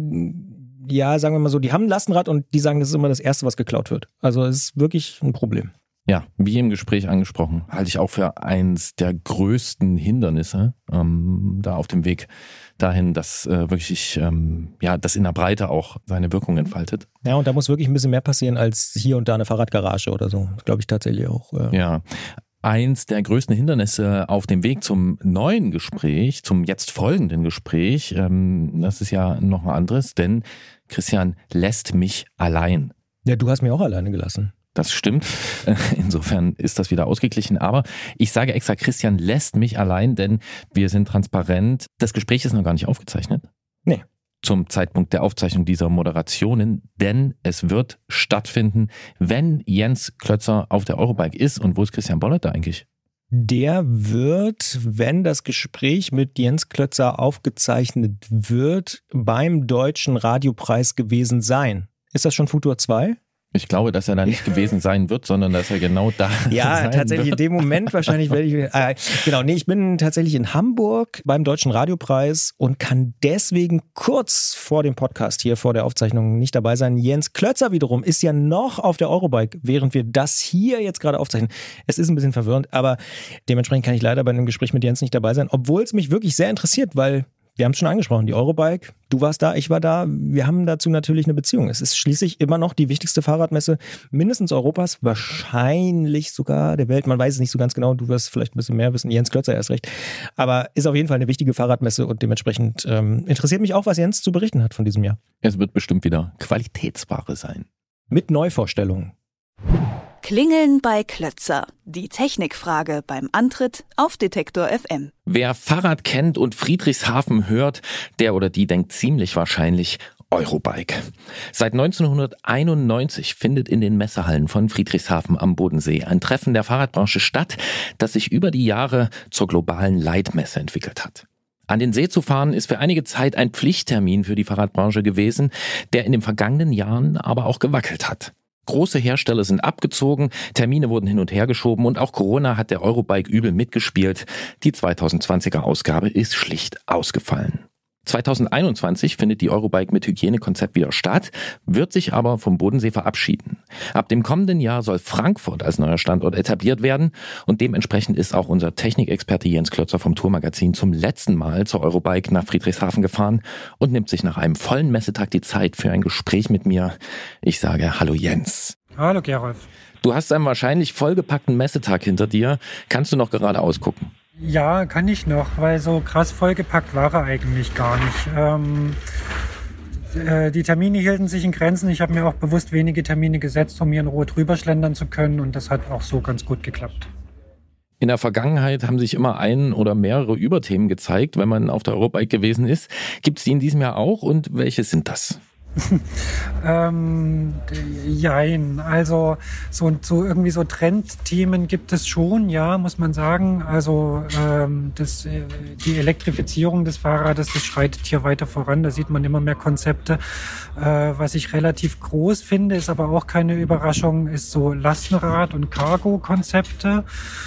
ja, sagen wir mal so, die haben ein Lastenrad und die sagen, das ist immer das Erste, was geklaut wird. Also es ist wirklich ein Problem. Ja, wie im Gespräch angesprochen, halte ich auch für eins der größten Hindernisse da auf dem Weg dahin, dass wirklich das in der Breite auch seine Wirkung entfaltet. Ja, und da muss wirklich ein bisschen mehr passieren als hier und da eine Fahrradgarage oder so. Das glaube ich tatsächlich auch. Ja. Eins der größten Hindernisse auf dem Weg zum neuen Gespräch, zum jetzt folgenden Gespräch, das ist ja noch ein anderes, denn Christian lässt mich allein. Ja, du hast mich auch alleine gelassen. Das stimmt. Insofern ist das wieder ausgeglichen. Aber ich sage extra, Christian lässt mich allein, denn wir sind transparent. Das Gespräch ist noch gar nicht aufgezeichnet. Nee. Zum Zeitpunkt der Aufzeichnung dieser Moderationen, denn es wird stattfinden, wenn Jens Klötzer auf der Eurobike ist. Und wo ist Christian Bollert da eigentlich? Der wird, wenn das Gespräch mit Jens Klötzer aufgezeichnet wird, beim Deutschen Radiopreis gewesen sein. Ist das schon Futur 2? Ich glaube, dass er da nicht gewesen sein wird, sondern dass er genau da ja, sein tatsächlich wird. In dem Moment wahrscheinlich werde ich, ich bin tatsächlich in Hamburg beim Deutschen Radiopreis und kann deswegen kurz vor dem Podcast hier, vor der Aufzeichnung nicht dabei sein. Jens Klötzer wiederum ist ja noch auf der Eurobike, während wir das hier jetzt gerade aufzeichnen. Es ist ein bisschen verwirrend, aber dementsprechend kann ich leider bei einem Gespräch mit Jens nicht dabei sein, obwohl es mich wirklich sehr interessiert, weil wir haben es schon angesprochen, die Eurobike, du warst da, ich war da, wir haben dazu natürlich eine Beziehung. Es ist schließlich immer noch die wichtigste Fahrradmesse, mindestens Europas, wahrscheinlich sogar der Welt, man weiß es nicht so ganz genau, du wirst vielleicht ein bisschen mehr wissen, Jens Klötzer erst recht, aber ist auf jeden Fall eine wichtige Fahrradmesse und dementsprechend interessiert mich auch, was Jens zu berichten hat von diesem Jahr. Es wird bestimmt wieder Qualitätsware sein. Mit Neuvorstellungen. Klingeln bei Klötzer. Die Technikfrage beim Antritt auf Detektor FM. Wer Fahrrad kennt und Friedrichshafen hört, der oder die denkt ziemlich wahrscheinlich Eurobike. Seit 1991 findet in den Messehallen von Friedrichshafen am Bodensee ein Treffen der Fahrradbranche statt, das sich über die Jahre zur globalen Leitmesse entwickelt hat. An den See zu fahren ist für einige Zeit ein Pflichttermin für die Fahrradbranche gewesen, der in den vergangenen Jahren aber auch gewackelt hat. Große Hersteller sind abgezogen, Termine wurden hin und her geschoben und auch Corona hat der Eurobike übel mitgespielt. Die 2020er Ausgabe ist schlicht ausgefallen. 2021 findet die Eurobike mit Hygienekonzept wieder statt, wird sich aber vom Bodensee verabschieden. Ab dem kommenden Jahr soll Frankfurt als neuer Standort etabliert werden und dementsprechend ist auch unser Technikexperte Jens Klötzer vom Tourmagazin zum letzten Mal zur Eurobike nach Friedrichshafen gefahren und nimmt sich nach einem vollen Messetag die Zeit für ein Gespräch mit mir. Ich sage Hallo Jens. Hallo Gerolf. Du hast einen wahrscheinlich vollgepackten Messetag hinter dir. Kannst du noch gerade ausgucken? Ja, kann ich noch, weil so krass vollgepackt war er eigentlich gar nicht. Die Termine hielten sich in Grenzen. Ich habe mir auch bewusst wenige Termine gesetzt, um hier in Ruhe drüber schlendern zu können und das hat auch so ganz gut geklappt. In der Vergangenheit haben sich immer ein oder mehrere Überthemen gezeigt, wenn man auf der Eurobike gewesen ist. Gibt es die in diesem Jahr auch und welche sind das? Jein, also so irgendwie so Trendthemen gibt es schon, ja, muss man sagen. Also die Elektrifizierung des Fahrrades, das schreitet hier weiter voran. Da sieht man immer mehr Konzepte. Was ich relativ groß finde, ist aber auch keine Überraschung, ist so Lastenrad- und Cargo-Konzepte.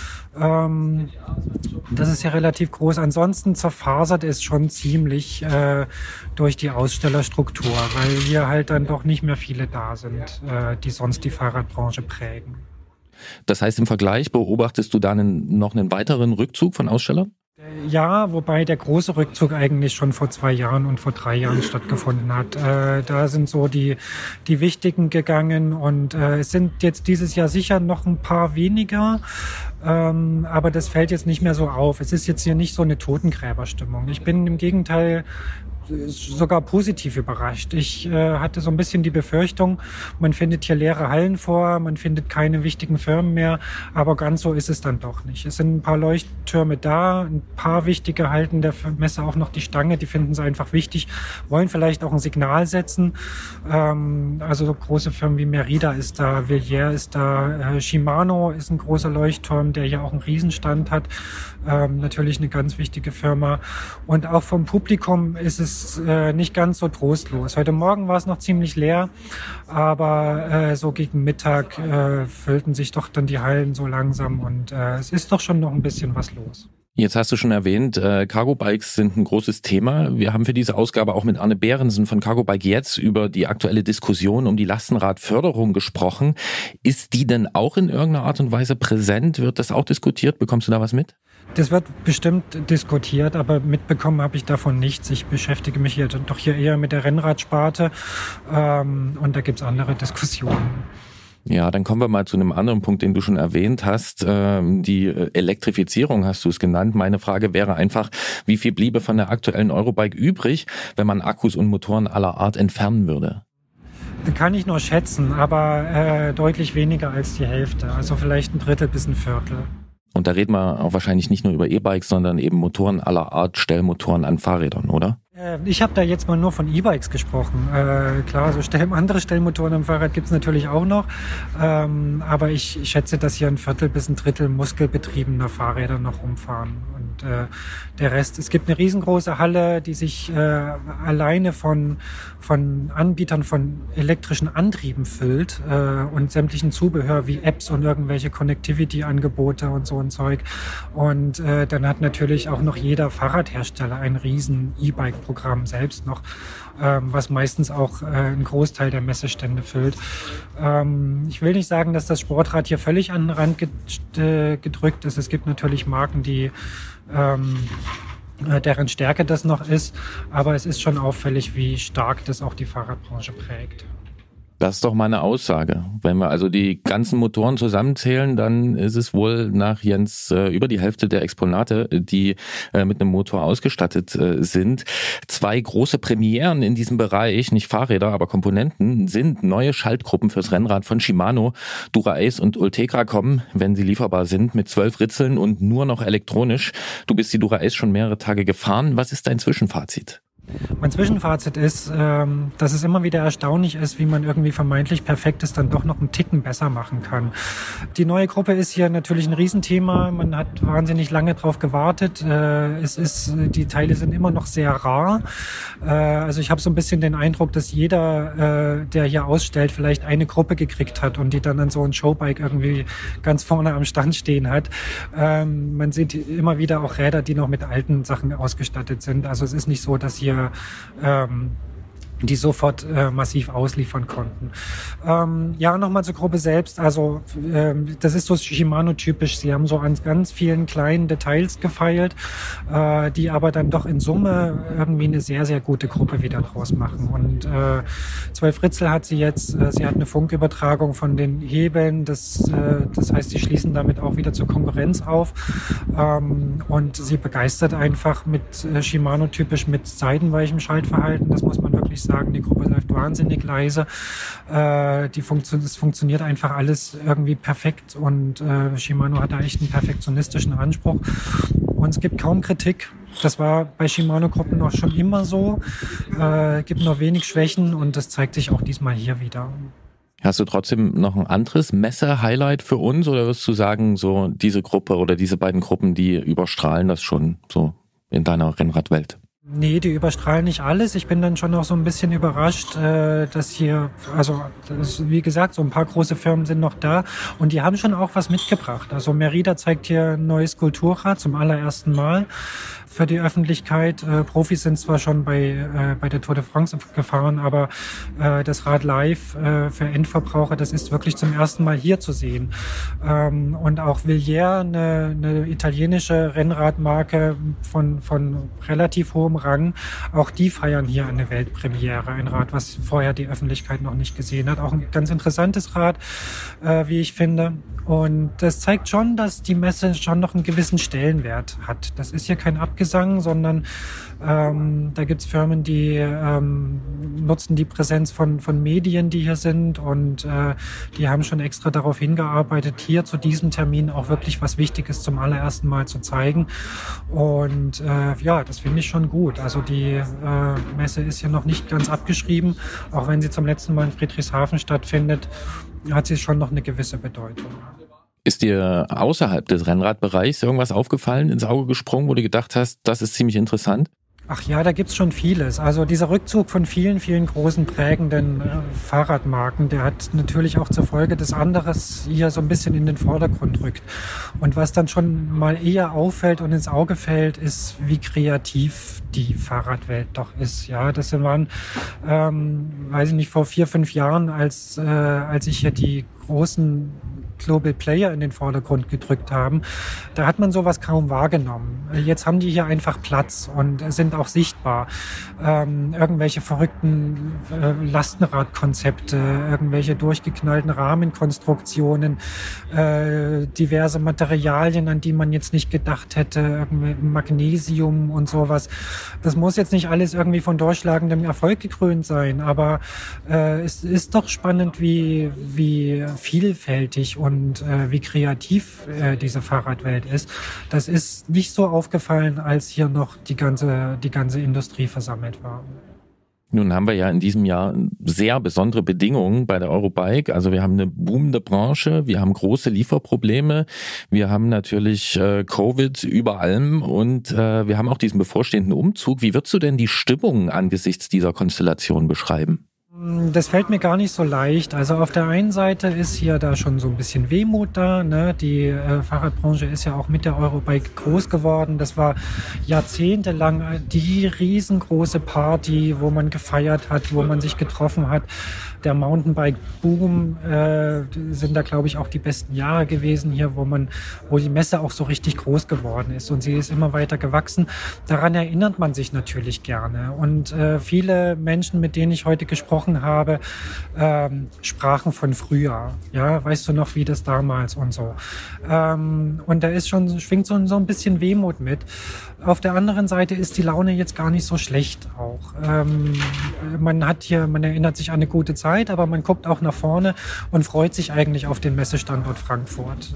Das ist ja relativ groß. Ansonsten zerfasert es schon ziemlich durch die Ausstellerstruktur, weil hier halt dann doch nicht mehr viele da sind, die sonst die Fahrradbranche prägen. Das heißt, im Vergleich beobachtest du da noch einen weiteren Rückzug von Ausstellern? Ja, wobei der große Rückzug eigentlich schon vor 2 Jahren und vor 3 Jahren stattgefunden hat. Da sind so die wichtigen gegangen und es sind jetzt dieses Jahr sicher noch ein paar weniger, aber das fällt jetzt nicht mehr so auf. Es ist jetzt hier nicht so eine Totengräberstimmung. Ich bin im Gegenteil sogar positiv überrascht. Ich hatte so ein bisschen die Befürchtung, man findet hier leere Hallen vor, man findet keine wichtigen Firmen mehr, aber ganz so ist es dann doch nicht. Es sind ein paar Leuchttürme da, ein paar wichtige halten der Messe auch noch die Stange, die finden es einfach wichtig, wollen vielleicht auch ein Signal setzen. Also so große Firmen wie Merida ist da, Villiers ist da, Shimano ist ein großer Leuchtturm, der hier auch einen Riesenstand hat. Natürlich eine ganz wichtige Firma. Und auch vom Publikum ist es nicht ganz so trostlos. Heute Morgen war es noch ziemlich leer, aber so gegen Mittag füllten sich doch dann die Hallen so langsam und es ist doch schon noch ein bisschen was los. Jetzt hast du schon erwähnt, Cargo-Bikes sind ein großes Thema. Wir haben für diese Ausgabe auch mit Arne Behrensen von Cargo Bike jetzt über die aktuelle Diskussion um die Lastenradförderung gesprochen. Ist die denn auch in irgendeiner Art und Weise präsent? Wird das auch diskutiert? Bekommst du da was mit? Das wird bestimmt diskutiert, aber mitbekommen habe ich davon nichts. Ich beschäftige mich hier eher mit der Rennradsparte und da gibt's andere Diskussionen. Ja, dann kommen wir mal zu einem anderen Punkt, den du schon erwähnt hast. Die Elektrifizierung hast du es genannt. Meine Frage wäre einfach, wie viel bliebe von der aktuellen Eurobike übrig, wenn man Akkus und Motoren aller Art entfernen würde? Kann ich nur schätzen, aber deutlich weniger als die Hälfte. Also vielleicht 1/3 bis 1/4. Und da reden wir auch wahrscheinlich nicht nur über E-Bikes, sondern eben Motoren aller Art, Stellmotoren an Fahrrädern, oder? Ich habe da jetzt mal nur von E-Bikes gesprochen. Klar, so andere Stellmotoren am Fahrrad gibt's natürlich auch noch. Aber ich schätze, dass hier 1/4 bis 1/3 muskelbetriebener Fahrräder noch rumfahren. Und der Rest, es gibt eine riesengroße Halle, die sich alleine von Anbietern von elektrischen Antrieben füllt und sämtlichen Zubehör wie Apps und irgendwelche Connectivity-Angebote und so ein Zeug. Und dann hat natürlich auch noch jeder Fahrradhersteller ein riesen E-Bike-Programm selbst noch, was meistens auch einen Großteil der Messestände füllt. Ich will nicht sagen, dass das Sportrad hier völlig an den Rand gedrückt ist. Es gibt natürlich Marken, die deren Stärke das noch ist, aber es ist schon auffällig, wie stark das auch die Fahrradbranche prägt. Das ist doch mal eine Aussage. Wenn wir also die ganzen Motoren zusammenzählen, dann ist es wohl nach Jens über die Hälfte der Exponate, die mit einem Motor ausgestattet sind. 2 große Premieren in diesem Bereich, nicht Fahrräder, aber Komponenten, sind neue Schaltgruppen fürs Rennrad von Shimano. Dura-Ace und Ultegra kommen, wenn sie lieferbar sind, mit 12 Ritzeln und nur noch elektronisch. Du bist die Dura-Ace schon mehrere Tage gefahren. Was ist dein Zwischenfazit? Mein Zwischenfazit ist, dass es immer wieder erstaunlich ist, wie man irgendwie vermeintlich Perfektes dann doch noch einen Ticken besser machen kann. Die neue Gruppe ist hier natürlich ein Riesenthema. Man hat wahnsinnig lange drauf gewartet. Die Teile sind immer noch sehr rar. Also ich habe so ein bisschen den Eindruck, dass jeder, der hier ausstellt, vielleicht eine Gruppe gekriegt hat und die dann an so ein Showbike irgendwie ganz vorne am Stand stehen hat. Man sieht immer wieder auch Räder, die noch mit alten Sachen ausgestattet sind. Also es ist nicht so, dass hier die sofort massiv ausliefern konnten. Ja, nochmal zur Gruppe selbst. Also das ist so Shimano-typisch. Sie haben so an ganz vielen kleinen Details gefeilt, die aber dann doch in Summe irgendwie eine sehr, sehr gute Gruppe wieder draus machen. Und 12 Ritzel hat sie jetzt, sie hat eine Funkübertragung von den Hebeln. Das heißt, sie schließen damit auch wieder zur Konkurrenz auf. Und sie begeistert einfach mit Shimano-typisch mit seitenweichem Schaltverhalten. Das muss man wirklich sagen. Die Gruppe läuft wahnsinnig leise. Es funktioniert einfach alles irgendwie perfekt und Shimano hat da echt einen perfektionistischen Anspruch. Und es gibt kaum Kritik. Das war bei Shimano-Gruppen auch schon immer so. Gibt nur wenig Schwächen und das zeigt sich auch diesmal hier wieder. Hast du trotzdem noch ein anderes Messe-Highlight für uns oder wirst du sagen, so diese Gruppe oder diese beiden Gruppen, die überstrahlen das schon so in deiner Rennradwelt? Nee, die überstrahlen nicht alles. Ich bin dann schon auch so ein bisschen überrascht, dass hier, wie gesagt, so ein paar große Firmen sind noch da und die haben schon auch was mitgebracht. Also Merida zeigt hier ein neues Kulturrad zum allerersten Mal für die Öffentlichkeit. Profis sind zwar schon bei der Tour de France gefahren, aber das Rad live für Endverbraucher, das ist wirklich zum ersten Mal hier zu sehen. Und auch Villiers, eine italienische Rennradmarke von relativ hohem Rang, auch die feiern hier eine Weltpremiere. Ein Rad, was vorher die Öffentlichkeit noch nicht gesehen hat. Auch ein ganz interessantes Rad, wie ich finde. Und das zeigt schon, dass die Messe schon noch einen gewissen Stellenwert hat. Das ist hier kein Abgesang, sondern da gibt's Firmen, die nutzen die Präsenz von Medien, die hier sind und die haben schon extra darauf hingearbeitet, hier zu diesem Termin auch wirklich was Wichtiges zum allerersten Mal zu zeigen. Und ja, das finde ich schon gut. Also die Messe ist hier noch nicht ganz abgeschrieben, auch wenn sie zum letzten Mal in Friedrichshafen stattfindet, hat sie schon noch eine gewisse Bedeutung. Ist dir außerhalb des Rennradbereichs irgendwas aufgefallen, ins Auge gesprungen, wo du gedacht hast, das ist ziemlich interessant? Ach ja, da gibt's schon vieles. Also dieser Rückzug von vielen, vielen großen prägenden Fahrradmarken, der hat natürlich auch zur Folge, dass anderes hier so ein bisschen in den Vordergrund rückt. Und was dann schon mal eher auffällt und ins Auge fällt, ist, wie kreativ die Fahrradwelt doch ist. Ja, das waren, weiß ich nicht, vor 4-5 Jahren, als ich hier die großen Global Player in den Vordergrund gedrückt haben, da hat man sowas kaum wahrgenommen. Jetzt haben die hier einfach Platz und sind auch sichtbar. Irgendwelche verrückten Lastenradkonzepte, irgendwelche durchgeknallten Rahmenkonstruktionen, diverse Materialien, an die man jetzt nicht gedacht hätte, Magnesium und sowas. Das muss jetzt nicht alles irgendwie von durchschlagendem Erfolg gekrönt sein, aber es ist doch spannend, wie vielfältig und wie kreativ diese Fahrradwelt ist. Das ist nicht so aufgefallen, als hier noch die ganze Industrie versammelt war. Nun haben wir ja in diesem Jahr sehr besondere Bedingungen bei der Eurobike. Also wir haben eine boomende Branche, wir haben große Lieferprobleme, wir haben natürlich Covid über allem und wir haben auch diesen bevorstehenden Umzug. Wie würdest du denn die Stimmung angesichts dieser Konstellation beschreiben? Das fällt mir gar nicht so leicht. Also auf der einen Seite ist hier da schon so ein bisschen Wehmut da. Ne? Die Fahrradbranche ist ja auch mit der Eurobike groß geworden. Das war jahrzehntelang die riesengroße Party, wo man gefeiert hat, wo man sich getroffen hat. Der Mountainbike-Boom sind da, glaube ich, auch die besten Jahre gewesen hier, wo die Messe auch so richtig groß geworden ist. Und sie ist immer weiter gewachsen. Daran erinnert man sich natürlich gerne. Und viele Menschen, mit denen ich heute gesprochen habe, sprachen von früher. Ja, weißt du noch, wie das damals und so. Und da schwingt so ein bisschen Wehmut mit. Auf der anderen Seite ist die Laune jetzt gar nicht so schlecht auch. Man erinnert sich an eine gute Zeit, aber man guckt auch nach vorne und freut sich eigentlich auf den Messestandort Frankfurt.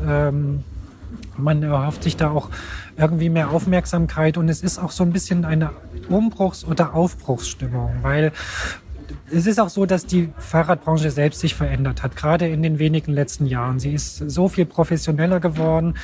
Man erhofft sich da auch irgendwie mehr Aufmerksamkeit und es ist auch so ein bisschen eine Umbruchs- oder Aufbruchsstimmung, weil es ist auch so, dass die Fahrradbranche selbst sich verändert hat, gerade in den wenigen letzten Jahren. Sie ist so viel professioneller geworden.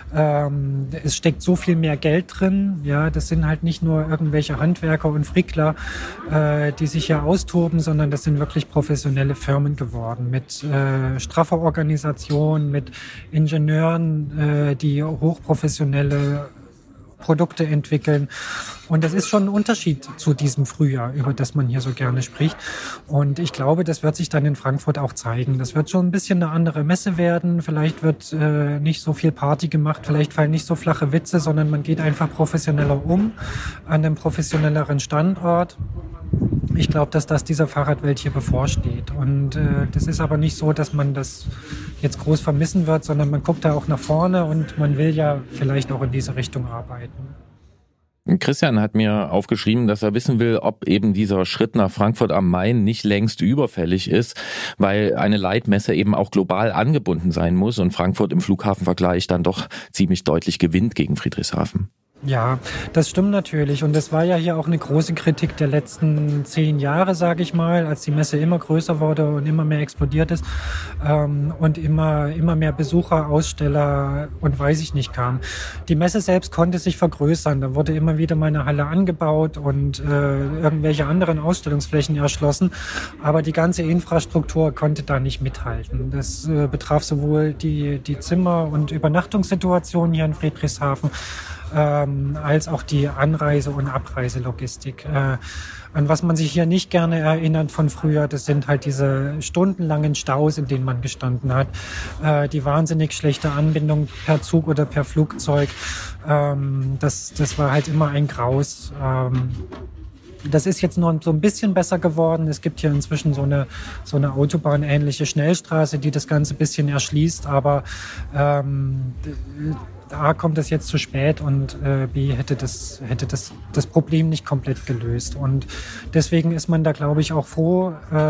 Es steckt so viel mehr Geld drin. Ja, das sind halt nicht nur irgendwelche Handwerker und Frickler, die sich hier austoben, sondern das sind wirklich professionelle Firmen geworden mit straffer Organisation, mit Ingenieuren, die hochprofessionelle Produkte entwickeln. Und das ist schon ein Unterschied zu diesem Frühjahr, über das man hier so gerne spricht. Und ich glaube, das wird sich dann in Frankfurt auch zeigen. Das wird schon ein bisschen eine andere Messe werden. Vielleicht wird nicht so viel Party gemacht, vielleicht fallen nicht so flache Witze, sondern man geht einfach professioneller um, an einem professionelleren Standort. Ich glaube, dass dieser Fahrradwelt hier bevorsteht. Und das ist aber nicht so, dass man das jetzt groß vermissen wird, sondern man guckt da auch nach vorne und man will ja vielleicht auch in diese Richtung arbeiten. Christian hat mir aufgeschrieben, dass er wissen will, ob eben dieser Schritt nach Frankfurt am Main nicht längst überfällig ist, weil eine Leitmesse eben auch global angebunden sein muss und Frankfurt im Flughafenvergleich dann doch ziemlich deutlich gewinnt gegen Friedrichshafen. Ja, das stimmt natürlich. Und das war ja hier auch eine große Kritik der letzten 10 Jahre, sage ich mal, als die Messe immer größer wurde und immer mehr explodiert ist und immer mehr Besucher, Aussteller und weiß ich nicht kamen. Die Messe selbst konnte sich vergrößern. Da wurde immer wieder mal eine Halle angebaut und irgendwelche anderen Ausstellungsflächen erschlossen. Aber die ganze Infrastruktur konnte da nicht mithalten. Das betraf sowohl die Zimmer- und Übernachtungssituation hier in Friedrichshafen, als auch die Anreise- und Abreiselogistik. An was man sich hier nicht gerne erinnert von früher, das sind halt diese stundenlangen Staus, in denen man gestanden hat, die wahnsinnig schlechte Anbindung per Zug oder per Flugzeug. Das war halt immer ein Graus. Das ist jetzt nur so ein bisschen besser geworden. Es gibt hier inzwischen so eine autobahnähnliche Schnellstraße, die das Ganze ein bisschen erschließt, aber A, kommt das jetzt zu spät und B, hätte das Problem nicht komplett gelöst. Und deswegen ist man da, glaube ich, auch froh,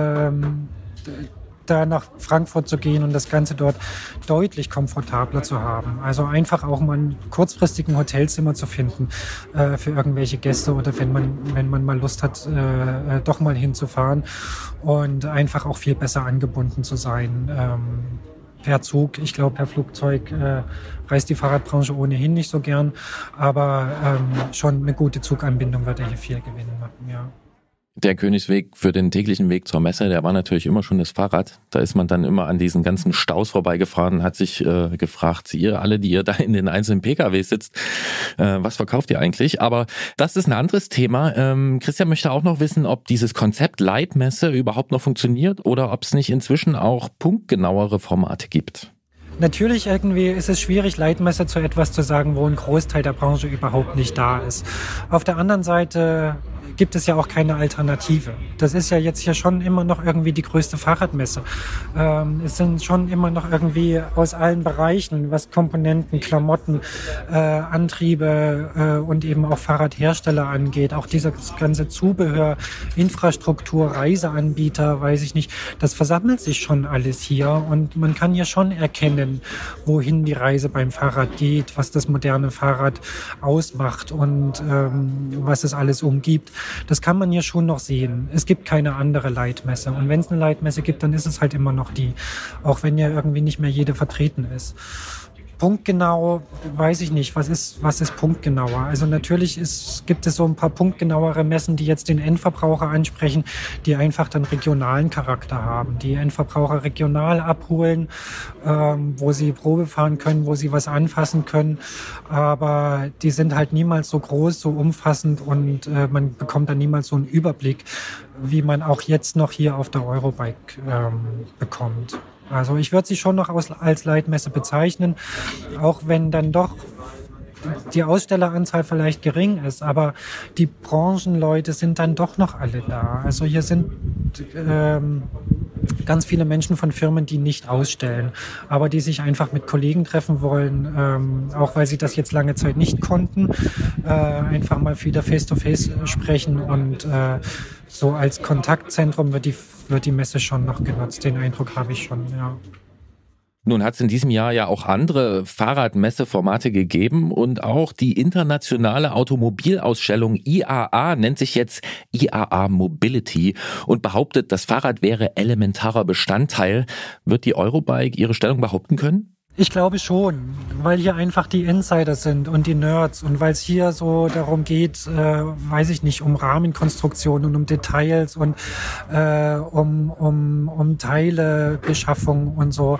da nach Frankfurt zu gehen und das Ganze dort deutlich komfortabler zu haben. Also einfach auch mal ein kurzfristigen Hotelzimmer zu finden für irgendwelche Gäste oder wenn man mal Lust hat, doch mal hinzufahren und einfach auch viel besser angebunden zu sein. Per Zug, ich glaube, per Flugzeug reist die Fahrradbranche ohnehin nicht so gern, aber schon eine gute Zuganbindung wird er hier viel gewinnen machen, ja. Der Königsweg für den täglichen Weg zur Messe, der war natürlich immer schon das Fahrrad. Da ist man dann immer an diesen ganzen Staus vorbeigefahren und hat sich gefragt, ihr alle, die ihr da in den einzelnen PKWs sitzt, was verkauft ihr eigentlich? Aber das ist ein anderes Thema. Christian möchte auch noch wissen, ob dieses Konzept Leitmesse überhaupt noch funktioniert oder ob es nicht inzwischen auch punktgenauere Formate gibt. Natürlich irgendwie ist es schwierig, Leitmesse zu etwas zu sagen, wo ein Großteil der Branche überhaupt nicht da ist. Auf der anderen Seite gibt es ja auch keine Alternative. Das ist ja jetzt hier schon immer noch irgendwie die größte Fahrradmesse. Es sind schon immer noch irgendwie aus allen Bereichen, was Komponenten, Klamotten, Antriebe und eben auch Fahrradhersteller angeht. Auch dieses ganze Zubehör, Infrastruktur, Reiseanbieter, weiß ich nicht. Das versammelt sich schon alles hier und man kann hier schon erkennen, wohin die Reise beim Fahrrad geht, was das moderne Fahrrad ausmacht und was es alles umgibt. Das kann man hier schon noch sehen. Es gibt keine andere Leitmesse. Und wenn es eine Leitmesse gibt, dann ist es halt immer noch die. Auch wenn ja irgendwie nicht mehr jede vertreten ist. Punktgenau, weiß ich nicht. Was ist punktgenauer? Also natürlich gibt es so ein paar punktgenauere Messen, die jetzt den Endverbraucher ansprechen, die einfach dann regionalen Charakter haben, die Endverbraucher regional abholen, wo sie Probe fahren können, wo sie was anfassen können. Aber die sind halt niemals so groß, so umfassend und man bekommt dann niemals so einen Überblick, wie man auch jetzt noch hier auf der Eurobike bekommt. Also ich würde sie schon noch als Leitmesse bezeichnen, auch wenn dann doch die Ausstelleranzahl vielleicht gering ist, aber die Branchenleute sind dann doch noch alle da. Also hier sind ganz viele Menschen von Firmen, die nicht ausstellen, aber die sich einfach mit Kollegen treffen wollen, auch weil sie das jetzt lange Zeit nicht konnten, einfach mal wieder face-to-face sprechen und so als Kontaktzentrum wird die Messe schon noch genutzt. Den Eindruck habe ich schon, ja. Nun hat es in diesem Jahr ja auch andere Fahrradmesseformate gegeben und auch die internationale Automobilausstellung IAA nennt sich jetzt IAA Mobility und behauptet, das Fahrrad wäre elementarer Bestandteil. Wird die Eurobike ihre Stellung behaupten können? Ich glaube schon, weil hier einfach die Insider sind und die Nerds und weil es hier so darum geht, weiß ich nicht, um Rahmenkonstruktionen und um Details und um Teilebeschaffung und so.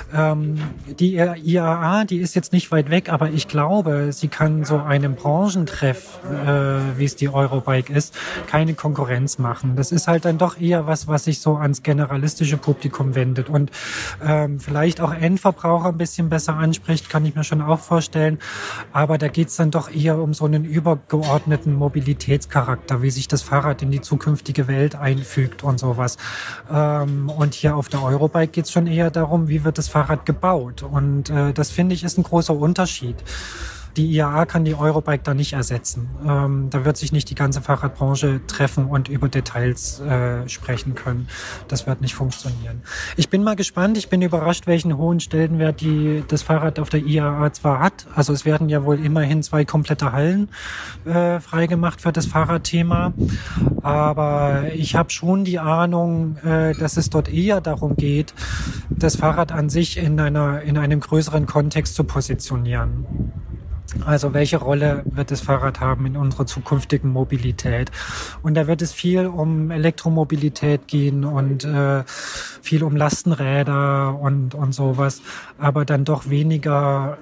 Die IAA, die ist jetzt nicht weit weg, aber ich glaube, sie kann so einem Branchentreff, wie es die Eurobike ist, keine Konkurrenz machen. Das ist halt dann doch eher was sich so ans generalistische Publikum wendet und vielleicht auch Endverbraucher ein bisschen besser anspricht, kann ich mir schon auch vorstellen. Aber da geht's dann doch eher um so einen übergeordneten Mobilitätscharakter, wie sich das Fahrrad in die zukünftige Welt einfügt und sowas. Und hier auf der Eurobike geht's schon eher darum, wie wird das Fahrrad gebaut. Und das, finde ich, ist ein großer Unterschied. Die IAA kann die Eurobike da nicht ersetzen. Da wird sich nicht die ganze Fahrradbranche treffen und über Details sprechen können. Das wird nicht funktionieren. Ich bin mal gespannt. Ich bin überrascht, welchen hohen Stellenwert das Fahrrad auf der IAA zwar hat. Also es werden ja wohl immerhin 2 komplette Hallen freigemacht für das Fahrradthema. Aber ich habe schon die Ahnung, dass es dort eher darum geht, das Fahrrad an sich in einem größeren Kontext zu positionieren. Also welche Rolle wird das Fahrrad haben in unserer zukünftigen Mobilität? Und da wird es viel um Elektromobilität gehen und viel um Lastenräder und sowas, aber dann doch weniger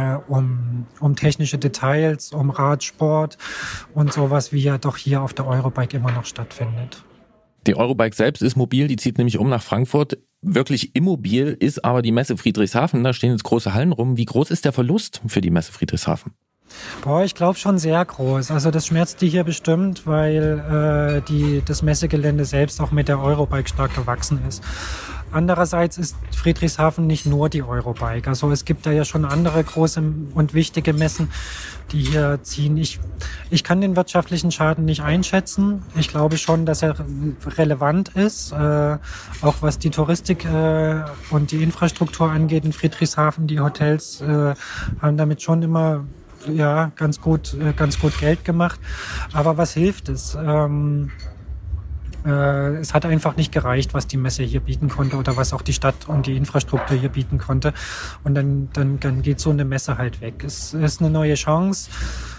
um technische Details, um Radsport und sowas, wie ja doch hier auf der Eurobike immer noch stattfindet. Die Eurobike selbst ist mobil, die zieht nämlich um nach Frankfurt. Wirklich immobil ist aber die Messe Friedrichshafen, da stehen jetzt große Hallen rum. Wie groß ist der Verlust für die Messe Friedrichshafen? Ich glaube schon sehr groß. Also das schmerzt die hier bestimmt, weil das Messegelände selbst auch mit der Eurobike stark gewachsen ist. Andererseits ist Friedrichshafen nicht nur die Eurobike. Also es gibt da ja schon andere große und wichtige Messen, die hier ziehen. Ich kann den wirtschaftlichen Schaden nicht einschätzen. Ich glaube schon, dass er relevant ist, auch was die Touristik und die Infrastruktur angeht in Friedrichshafen. Die Hotels haben damit schon immer ganz gut Geld gemacht. Aber was hilft es? Es hat einfach nicht gereicht, was die Messe hier bieten konnte oder was auch die Stadt und die Infrastruktur hier bieten konnte. Und dann geht so eine Messe halt weg. Es ist eine neue Chance.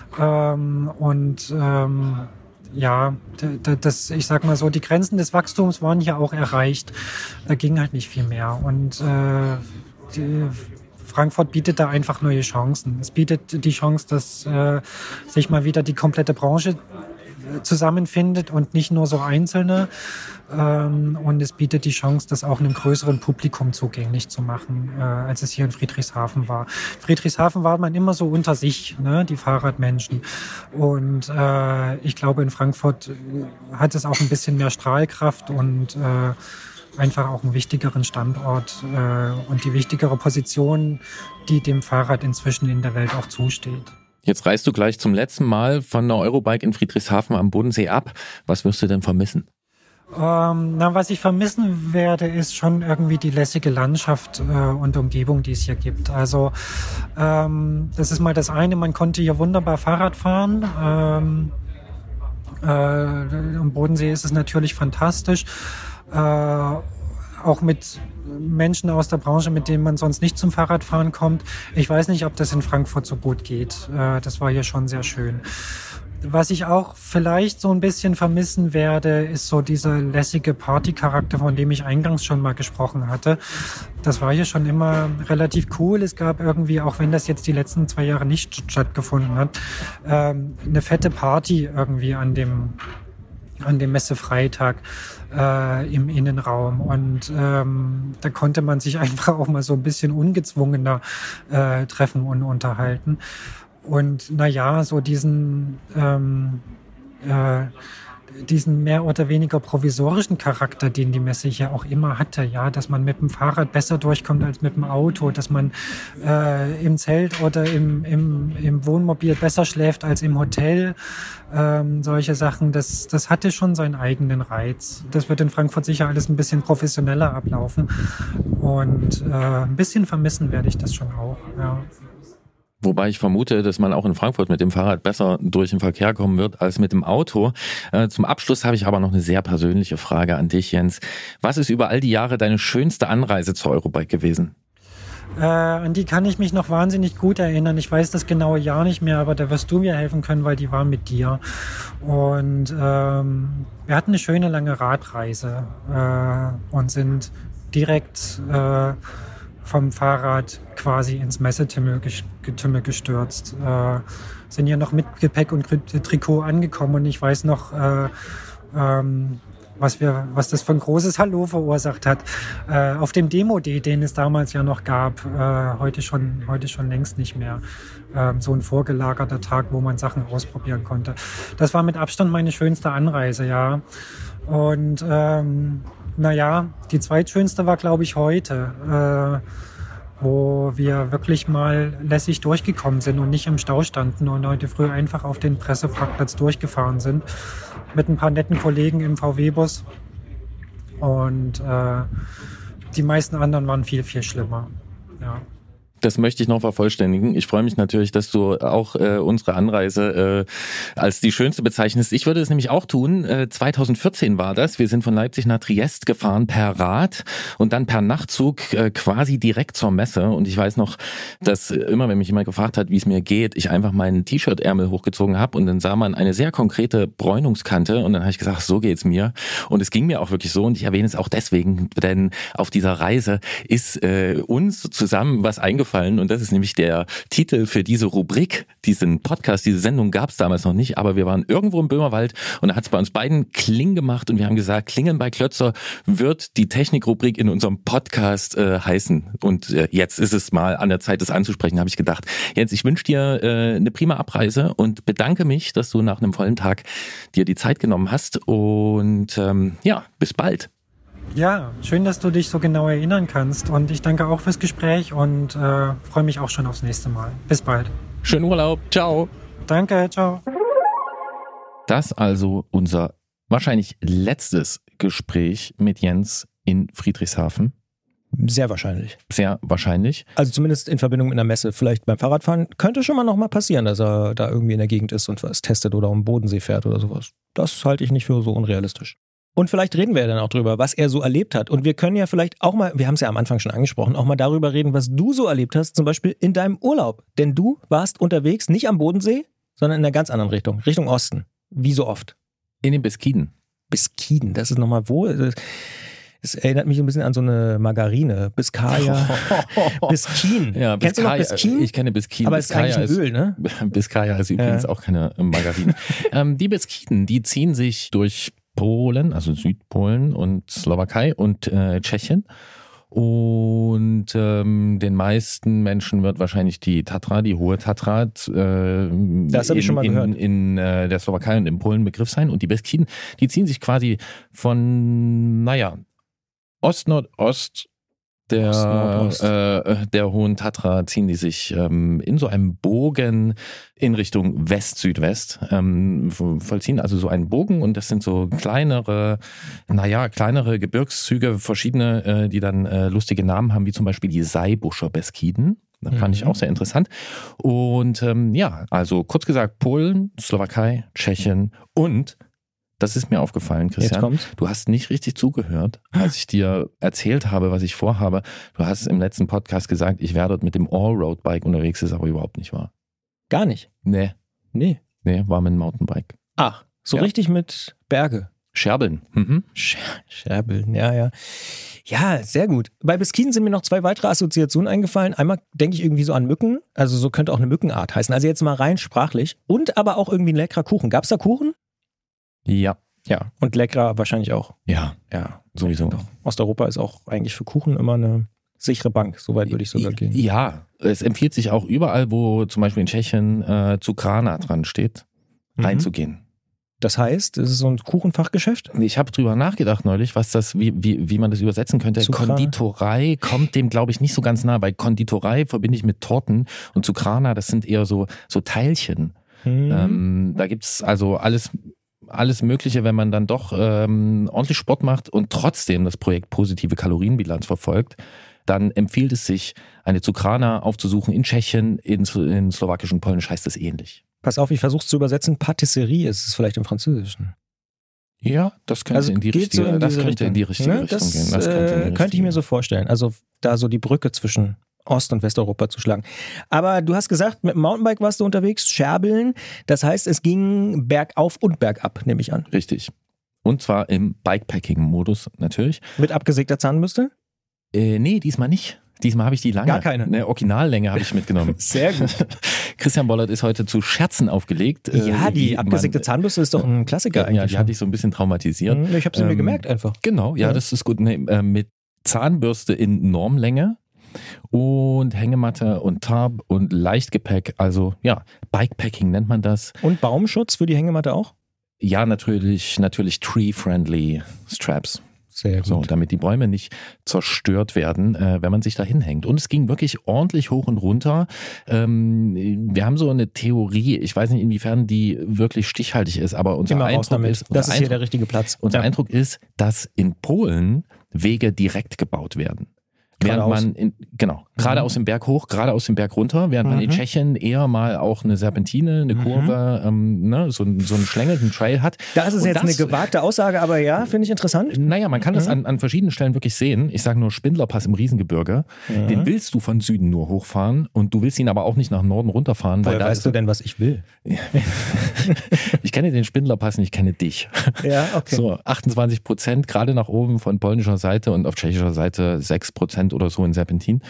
Ich sag mal so, die Grenzen des Wachstums waren hier auch erreicht. Da ging halt nicht viel mehr. Und Frankfurt bietet da einfach neue Chancen. Es bietet die Chance, dass sich mal wieder die komplette Branche zusammenfindet und nicht nur so Einzelne. Und es bietet die Chance, das auch einem größeren Publikum zugänglich zu machen, als es hier in Friedrichshafen war. Friedrichshafen war man immer so unter sich, ne, die Fahrradmenschen. Und ich glaube, in Frankfurt hat es auch ein bisschen mehr Strahlkraft und einfach auch einen wichtigeren Standort und die wichtigere Position, die dem Fahrrad inzwischen in der Welt auch zusteht. Jetzt reist du gleich zum letzten Mal von der Eurobike in Friedrichshafen am Bodensee ab. Was wirst du denn vermissen? Was ich vermissen werde, ist schon irgendwie die lässige Landschaft und Umgebung, die es hier gibt. Also das ist mal das eine, man konnte hier wunderbar Fahrrad fahren. Am Bodensee ist es natürlich fantastisch. Auch mit Menschen aus der Branche, mit denen man sonst nicht zum Fahrradfahren kommt. Ich weiß nicht, ob das in Frankfurt so gut geht. Das war hier schon sehr schön. Was ich auch vielleicht so ein bisschen vermissen werde, ist so dieser lässige Partycharakter, von dem ich eingangs schon mal gesprochen hatte. Das war hier schon immer relativ cool. Es gab irgendwie, auch wenn das jetzt die letzten 2 Jahre nicht stattgefunden hat, eine fette Party irgendwie an dem Messefreitag im Innenraum. Und da konnte man sich einfach auch mal so ein bisschen ungezwungener treffen und unterhalten. Und so diesen mehr oder weniger provisorischen Charakter, den die Messe hier auch immer hatte, ja, dass man mit dem Fahrrad besser durchkommt als mit dem Auto, dass man im Zelt oder im Wohnmobil besser schläft als im Hotel, solche Sachen, das hatte schon seinen eigenen Reiz. Das wird in Frankfurt sicher alles ein bisschen professioneller ablaufen und ein bisschen vermissen werde ich das schon auch, ja. Wobei ich vermute, dass man auch in Frankfurt mit dem Fahrrad besser durch den Verkehr kommen wird als mit dem Auto. Zum Abschluss habe ich aber noch eine sehr persönliche Frage an dich, Jens. Was ist über all die Jahre deine schönste Anreise zur Eurobike gewesen? An die kann ich mich noch wahnsinnig gut erinnern. Ich weiß das genaue Jahr nicht mehr, aber da wirst du mir helfen können, weil die war mit dir. Und wir hatten eine schöne lange Radreise und sind direkt vom Fahrrad quasi ins Messetümmel gestürzt. Sind hier noch mit Gepäck und Trikot angekommen und ich weiß noch, was das für ein großes Hallo verursacht hat. Auf dem Demo-Day, den es damals ja noch gab, heute schon längst nicht mehr. So ein vorgelagerter Tag, wo man Sachen ausprobieren konnte. Das war mit Abstand meine schönste Anreise, ja. Und die zweitschönste war, glaube ich, heute, wo wir wirklich mal lässig durchgekommen sind und nicht im Stau standen und heute früh einfach auf den Presseparkplatz durchgefahren sind mit ein paar netten Kollegen im VW-Bus und die meisten anderen waren viel, viel schlimmer. Ja. Das möchte ich noch vervollständigen. Ich freue mich natürlich, dass du auch unsere Anreise als die schönste bezeichnest. Ich würde es nämlich auch tun. 2014 war das. Wir sind von Leipzig nach Triest gefahren per Rad und dann per Nachtzug quasi direkt zur Messe. Und ich weiß noch, dass immer, wenn mich jemand gefragt hat, wie es mir geht, ich einfach meinen T-Shirt-Ärmel hochgezogen habe und dann sah man eine sehr konkrete Bräunungskante und dann habe ich gesagt, so geht's mir. Und es ging mir auch wirklich so und ich erwähne es auch deswegen, denn auf dieser Reise ist uns zusammen was eingefallen. Und das ist nämlich der Titel für diese Rubrik, diesen Podcast, diese Sendung gab es damals noch nicht, aber wir waren irgendwo im Böhmerwald und da hat es bei uns beiden Kling gemacht und wir haben gesagt, Klingeln bei Klötzer wird die Technikrubrik in unserem Podcast heißen. Und jetzt ist es mal an der Zeit, das anzusprechen, habe ich gedacht. Jens, ich wünsche dir eine prima Abreise und bedanke mich, dass du nach einem vollen Tag dir die Zeit genommen hast und bis bald. Ja, schön, dass du dich so genau erinnern kannst und ich danke auch fürs Gespräch und freue mich auch schon aufs nächste Mal. Bis bald. Schönen Urlaub. Ciao. Danke, ciao. Das also unser wahrscheinlich letztes Gespräch mit Jens in Friedrichshafen. Sehr wahrscheinlich. Sehr wahrscheinlich. Also zumindest in Verbindung mit einer Messe. Vielleicht beim Fahrradfahren könnte schon mal noch mal passieren, dass er da irgendwie in der Gegend ist und was testet oder um den Bodensee fährt oder sowas. Das halte ich nicht für so unrealistisch. Und vielleicht reden wir ja dann auch drüber, was er so erlebt hat. Und wir können ja vielleicht auch mal, wir haben es ja am Anfang schon angesprochen, auch mal darüber reden, was du so erlebt hast, zum Beispiel in deinem Urlaub. Denn du warst unterwegs nicht am Bodensee, sondern in einer ganz anderen Richtung, Richtung Osten. Wie so oft. In den Beskiden. Beskiden, das ist nochmal wo? Es erinnert mich ein bisschen an so eine Margarine. Biskaya. Biskin. Ja, Kennst du noch Biskin? Ich kenne Biskin. Aber es ist eigentlich ein Öl, ne? Biskaya ist übrigens auch keine Margarine. Die Beskiden, die ziehen sich durch Polen, also Südpolen und Slowakei und Tschechien. Und den meisten Menschen wird wahrscheinlich die Tatra, die hohe Tatra, das habe ich schon mal gehört. In der Slowakei und in Polen Begriff sein. Und die Beskiden, die ziehen sich quasi von, Ost-Nordost der hohen Tatra ziehen die sich in so einem Bogen in Richtung West-Südwest vollziehen, also so einen Bogen und das sind so kleinere Gebirgszüge, verschiedene, die dann lustige Namen haben, wie zum Beispiel die Saybuscher Beskiden. Das fand ich auch sehr interessant. Und also kurz gesagt Polen, Slowakei, Tschechien und das ist mir aufgefallen, Christian. Du hast nicht richtig zugehört, als ich dir erzählt habe, was ich vorhabe. Du hast im letzten Podcast gesagt, ich wäre dort mit dem Allroad-Bike unterwegs, ist aber überhaupt nicht wahr. Gar nicht? Nee, war mit dem Mountainbike. Ach, so richtig mit Berge. Scherbeln. Scherbeln, ja. Ja, sehr gut. Bei Beskiden sind mir noch 2 weitere Assoziationen eingefallen. Einmal denke ich irgendwie so an Mücken, also so könnte auch eine Mückenart heißen. Also jetzt mal rein sprachlich. Und aber auch irgendwie ein leckerer Kuchen. Gab es da Kuchen? Ja. Ja, und leckerer wahrscheinlich auch. Ja, sowieso. Osteuropa ist auch eigentlich für Kuchen immer eine sichere Bank, soweit würde ich sogar gehen. Ja, es empfiehlt sich auch überall, wo zum Beispiel in Tschechien Cukrana dran steht, reinzugehen. Das heißt, es ist so ein Kuchenfachgeschäft? Ich habe drüber nachgedacht neulich, wie man das übersetzen könnte. Cukrana. Konditorei kommt dem, glaube ich, nicht so ganz nah, weil Konditorei verbinde ich mit Torten und Cukrana, das sind eher so Teilchen. Da gibt's also alles Mögliche, wenn man dann doch ordentlich Sport macht und trotzdem das Projekt positive Kalorienbilanz verfolgt, dann empfiehlt es sich, eine Cukrana aufzusuchen in Tschechien, in Slowakisch und Polnisch heißt es ähnlich. Pass auf, ich versuche es zu übersetzen. Patisserie ist es vielleicht im Französischen. Ja, das könnte in die richtige Richtung gehen. Das könnte ich mir so vorstellen. Also da so die Brücke zwischen Ost- und Westeuropa zu schlagen. Aber du hast gesagt, mit dem Mountainbike warst du unterwegs, Scherbeln. Das heißt, es ging bergauf und bergab, nehme ich an. Richtig. Und zwar im Bikepacking-Modus natürlich. Mit abgesägter Zahnbürste? Nee, diesmal nicht. Diesmal habe ich die lange. Gar keine. Eine Originallänge habe ich mitgenommen. Sehr gut. Christian Bollert ist heute zu Scherzen aufgelegt. Ja, die abgesägte Zahnbürste ist doch ein Klassiker eigentlich. Ja, die hatte ich so ein bisschen traumatisiert. Ich habe sie mir gemerkt einfach. Genau, ja, das ist gut. Nee, mit Zahnbürste in Normlänge und Hängematte und Tarp und Leichtgepäck. Also ja, Bikepacking nennt man das. Und Baumschutz für die Hängematte auch? Ja, natürlich tree-friendly Straps. Sehr gut. So, damit die Bäume nicht zerstört werden, wenn man sich da hinhängt. Und es ging wirklich ordentlich hoch und runter. Wir haben so eine Theorie, ich weiß nicht, inwiefern die wirklich stichhaltig ist, aber unser Eindruck ist, das ist hier der richtige Platz. Unser Eindruck ist, dass in Polen Wege direkt gebaut werden. Während man gerade aus dem Berg hoch, gerade aus dem Berg runter, während man in Tschechien eher mal auch eine Serpentine, eine Kurve, so einen schlängelnden Trail hat. Da ist es jetzt eine gewagte Aussage, aber ja, finde ich interessant. Naja, man kann das an verschiedenen Stellen wirklich sehen. Ich sage nur Spindlerpass im Riesengebirge. Den willst du von Süden nur hochfahren und du willst ihn aber auch nicht nach Norden runterfahren. Woher weißt du denn, was ich will? Ich kenne den Spindlerpass und ich kenne dich. Ja, okay. So, 28% gerade nach oben von polnischer Seite und auf tschechischer Seite 6% oder so in Serpentin.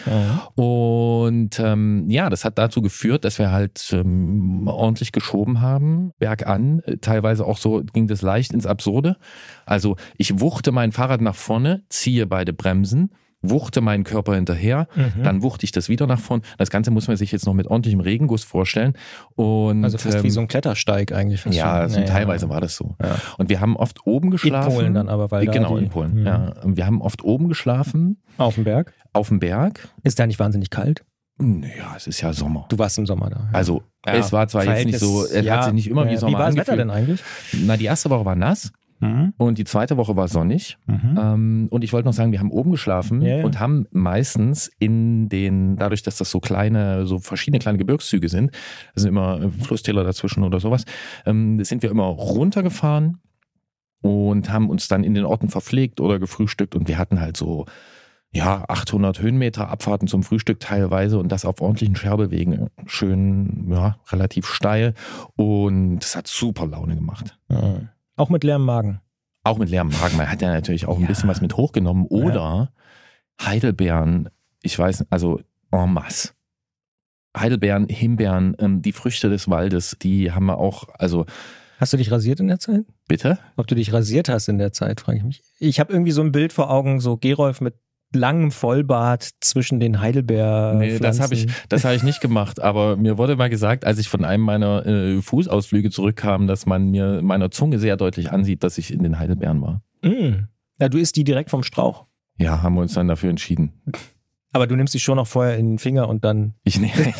Und das hat dazu geführt, dass wir halt ordentlich geschoben haben, bergan. Teilweise auch so ging das leicht ins Absurde. Also ich wuchte mein Fahrrad nach vorne, ziehe beide Bremsen, wuchte meinen Körper hinterher, dann wuchte ich das wieder nach vorne. Das Ganze muss man sich jetzt noch mit ordentlichem Regenguss vorstellen. Und, also fast wie so ein Klettersteig eigentlich. Ja, teilweise war das so. Ja. Und wir haben oft oben geschlafen. In Polen dann aber, weil genau, in Polen. Ja. Und wir haben oft oben geschlafen. Auf dem Berg? Auf dem Berg. Ist da nicht wahnsinnig kalt? Naja, es ist ja Sommer. Du warst im Sommer da. Ja. Also es war zwar jetzt nicht so, es hat sich nicht immer wie Sommer angefühlt. Wie war das Wetter denn eigentlich? Na, die erste Woche war nass. Und die zweite Woche war sonnig. Und ich wollte noch sagen, wir haben oben geschlafen und haben meistens dadurch, dass das so verschiedene kleine Gebirgszüge sind, da sind immer Flusstäler dazwischen oder sowas, sind wir immer runtergefahren und haben uns dann in den Orten verpflegt oder gefrühstückt und wir hatten halt so 800 Höhenmeter Abfahrten zum Frühstück teilweise und das auf ordentlichen Scherbelwegen. Schön, relativ steil und es hat super Laune gemacht. Auch mit leerem Magen? Auch mit leerem Magen. Man hat ja natürlich auch ein bisschen was mit hochgenommen. Oder Heidelbeeren, ich weiß, also en masse. Heidelbeeren, Himbeeren, die Früchte des Waldes, die haben wir auch, also... Hast du dich rasiert in der Zeit? Bitte? Ob du dich rasiert hast in der Zeit, frage ich mich. Ich habe irgendwie so ein Bild vor Augen, so Gerolf mit langem Vollbart zwischen den Heidelbeeren. Nee, das habe ich nicht gemacht, aber mir wurde mal gesagt, als ich von einem meiner Fußausflüge zurückkam, dass man mir meiner Zunge sehr deutlich ansieht, dass ich in den Heidelbeeren war. Ja, du isst die direkt vom Strauch. Ja, haben wir uns dann dafür entschieden. Aber du nimmst die schon noch vorher in den Finger und dann... Ich nehme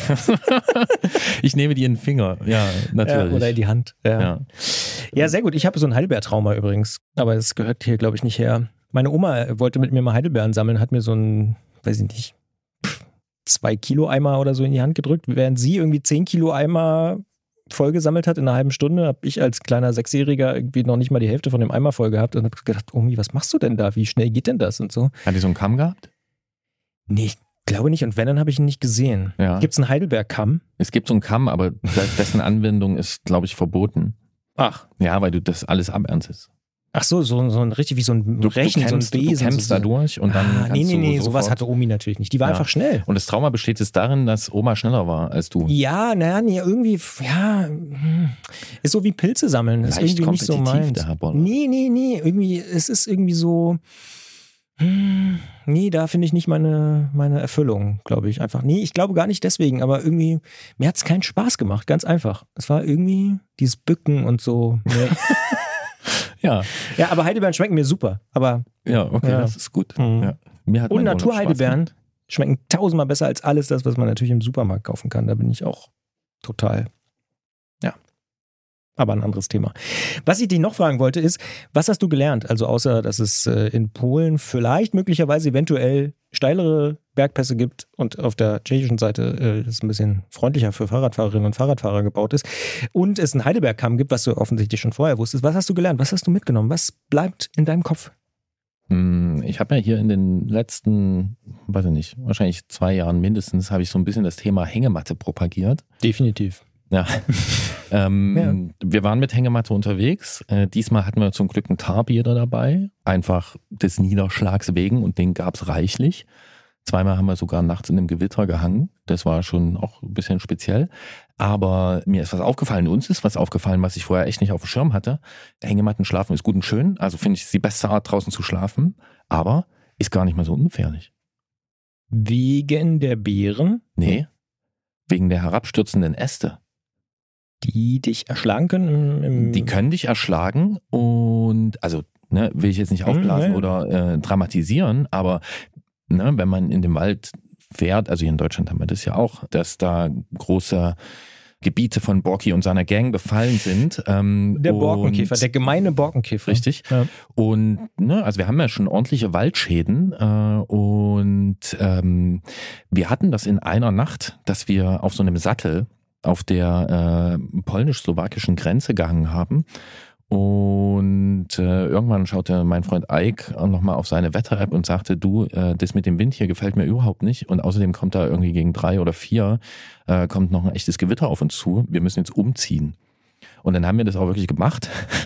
die in den Finger, ja, natürlich. Ja, oder in die Hand. Ja, sehr gut. Ich habe so ein Heidelbeertrauma übrigens, aber das gehört hier, glaube ich, nicht her. Meine Oma wollte mit mir mal Heidelbeeren sammeln, hat mir so ein, weiß ich nicht, 2 Kilo Eimer oder so in die Hand gedrückt. Während sie irgendwie 10 Kilo Eimer vollgesammelt hat in einer halben Stunde, habe ich als kleiner Sechsjähriger irgendwie noch nicht mal die Hälfte von dem Eimer voll gehabt und habe gedacht, Omi, was machst du denn da? Wie schnell geht denn das und so? Hat die so einen Kamm gehabt? Nee, ich glaube nicht. Und wenn, dann habe ich ihn nicht gesehen. Ja. Gibt es einen Heidelbeerkamm? Es gibt so einen Kamm, aber dessen Anwendung ist, glaube ich, verboten. Ach. Ja, weil du das alles aberntest. Ach so ein richtig wie so ein Rechen, so ein Besen. Du kämpfst da durch und dann kannst nee, sowas hatte Omi natürlich nicht. Die war einfach schnell. Und das Trauma besteht jetzt darin, dass Oma schneller war als du. Ja, irgendwie, ist so wie Pilze sammeln. Ist leicht irgendwie nicht so meins. Nee, irgendwie, es ist irgendwie so, nee, da finde ich nicht meine Erfüllung, glaube ich einfach. Nee, ich glaube gar nicht deswegen, aber irgendwie, mir hat es keinen Spaß gemacht, ganz einfach. Es war irgendwie dieses Bücken und so. Ja, aber Heidelbeeren schmecken mir super. Aber das ist gut. Ja. Und Naturheidelbeeren schmecken 1000-mal besser als alles das, was man natürlich im Supermarkt kaufen kann. Da bin ich auch total, aber ein anderes Thema. Was ich dich noch fragen wollte ist, was hast du gelernt? Also außer, dass es in Polen vielleicht möglicherweise eventuell steilere Bergpässe gibt und auf der tschechischen Seite das ein bisschen freundlicher für Fahrradfahrerinnen und Fahrradfahrer gebaut ist und es einen Heidelbergkamm gibt, was du offensichtlich schon vorher wusstest. Was hast du gelernt? Was hast du mitgenommen? Was bleibt in deinem Kopf? Ich habe ja hier in den letzten, weiß ich nicht, wahrscheinlich 2 Jahren mindestens, habe ich so ein bisschen das Thema Hängematte propagiert. Definitiv. Ja. Wir waren mit Hängematte unterwegs. Diesmal hatten wir zum Glück einen Tarp-Jeder dabei. Einfach des Niederschlags wegen und den gab es reichlich. 2-mal haben wir sogar nachts in einem Gewitter gehangen. Das war schon auch ein bisschen speziell. Aber mir ist was aufgefallen, uns ist was aufgefallen, was ich vorher echt nicht auf dem Schirm hatte. Hängematten schlafen ist gut und schön. Also finde ich, ist die beste Art, draußen zu schlafen. Aber ist gar nicht mal so ungefährlich. Wegen der Beeren? Nee, wegen der herabstürzenden Äste. Die dich erschlagen können? Die können dich erschlagen und, also will ich jetzt nicht aufblasen oder dramatisieren, aber wenn man in den Wald fährt, also hier in Deutschland haben wir das ja auch, dass da große Gebiete von Borki und seiner Gang befallen sind. Der Borkenkäfer, der gemeine Borkenkäfer. Richtig. Ja. Und also wir haben ja schon ordentliche Waldschäden und wir hatten das in einer Nacht, dass wir auf so einem Sattel auf der polnisch-slowakischen Grenze gehangen haben. Und irgendwann schaute mein Freund Ike nochmal auf seine Wetter-App und sagte, du, das mit dem Wind hier gefällt mir überhaupt nicht. Und außerdem kommt da irgendwie gegen 3 oder 4 kommt noch ein echtes Gewitter auf uns zu. Wir müssen jetzt umziehen. Und dann haben wir das auch wirklich gemacht.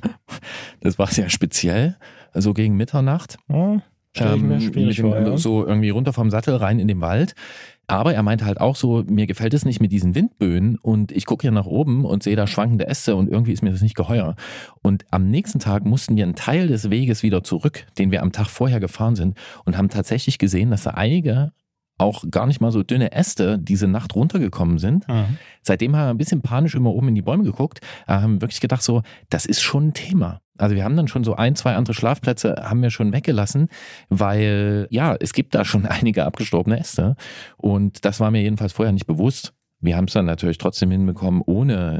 Das war sehr speziell, so gegen Mitternacht. Ja, stell ich mir schwierig vor, ja. So irgendwie runter vom Sattel rein in den Wald. Aber er meinte halt auch so, mir gefällt es nicht mit diesen Windböen und ich gucke hier nach oben und sehe da schwankende Äste und irgendwie ist mir das nicht geheuer. Und am nächsten Tag mussten wir einen Teil des Weges wieder zurück, den wir am Tag vorher gefahren sind und haben tatsächlich gesehen, dass da einige auch gar nicht mal so dünne Äste diese Nacht runtergekommen sind. Mhm. Seitdem haben wir ein bisschen panisch immer oben in die Bäume geguckt, haben wirklich gedacht so, das ist schon ein Thema. Also wir haben dann schon so 1, 2 andere Schlafplätze haben wir schon weggelassen, weil ja, es gibt da schon einige abgestorbene Äste und das war mir jedenfalls vorher nicht bewusst. Wir haben es dann natürlich trotzdem hinbekommen, ohne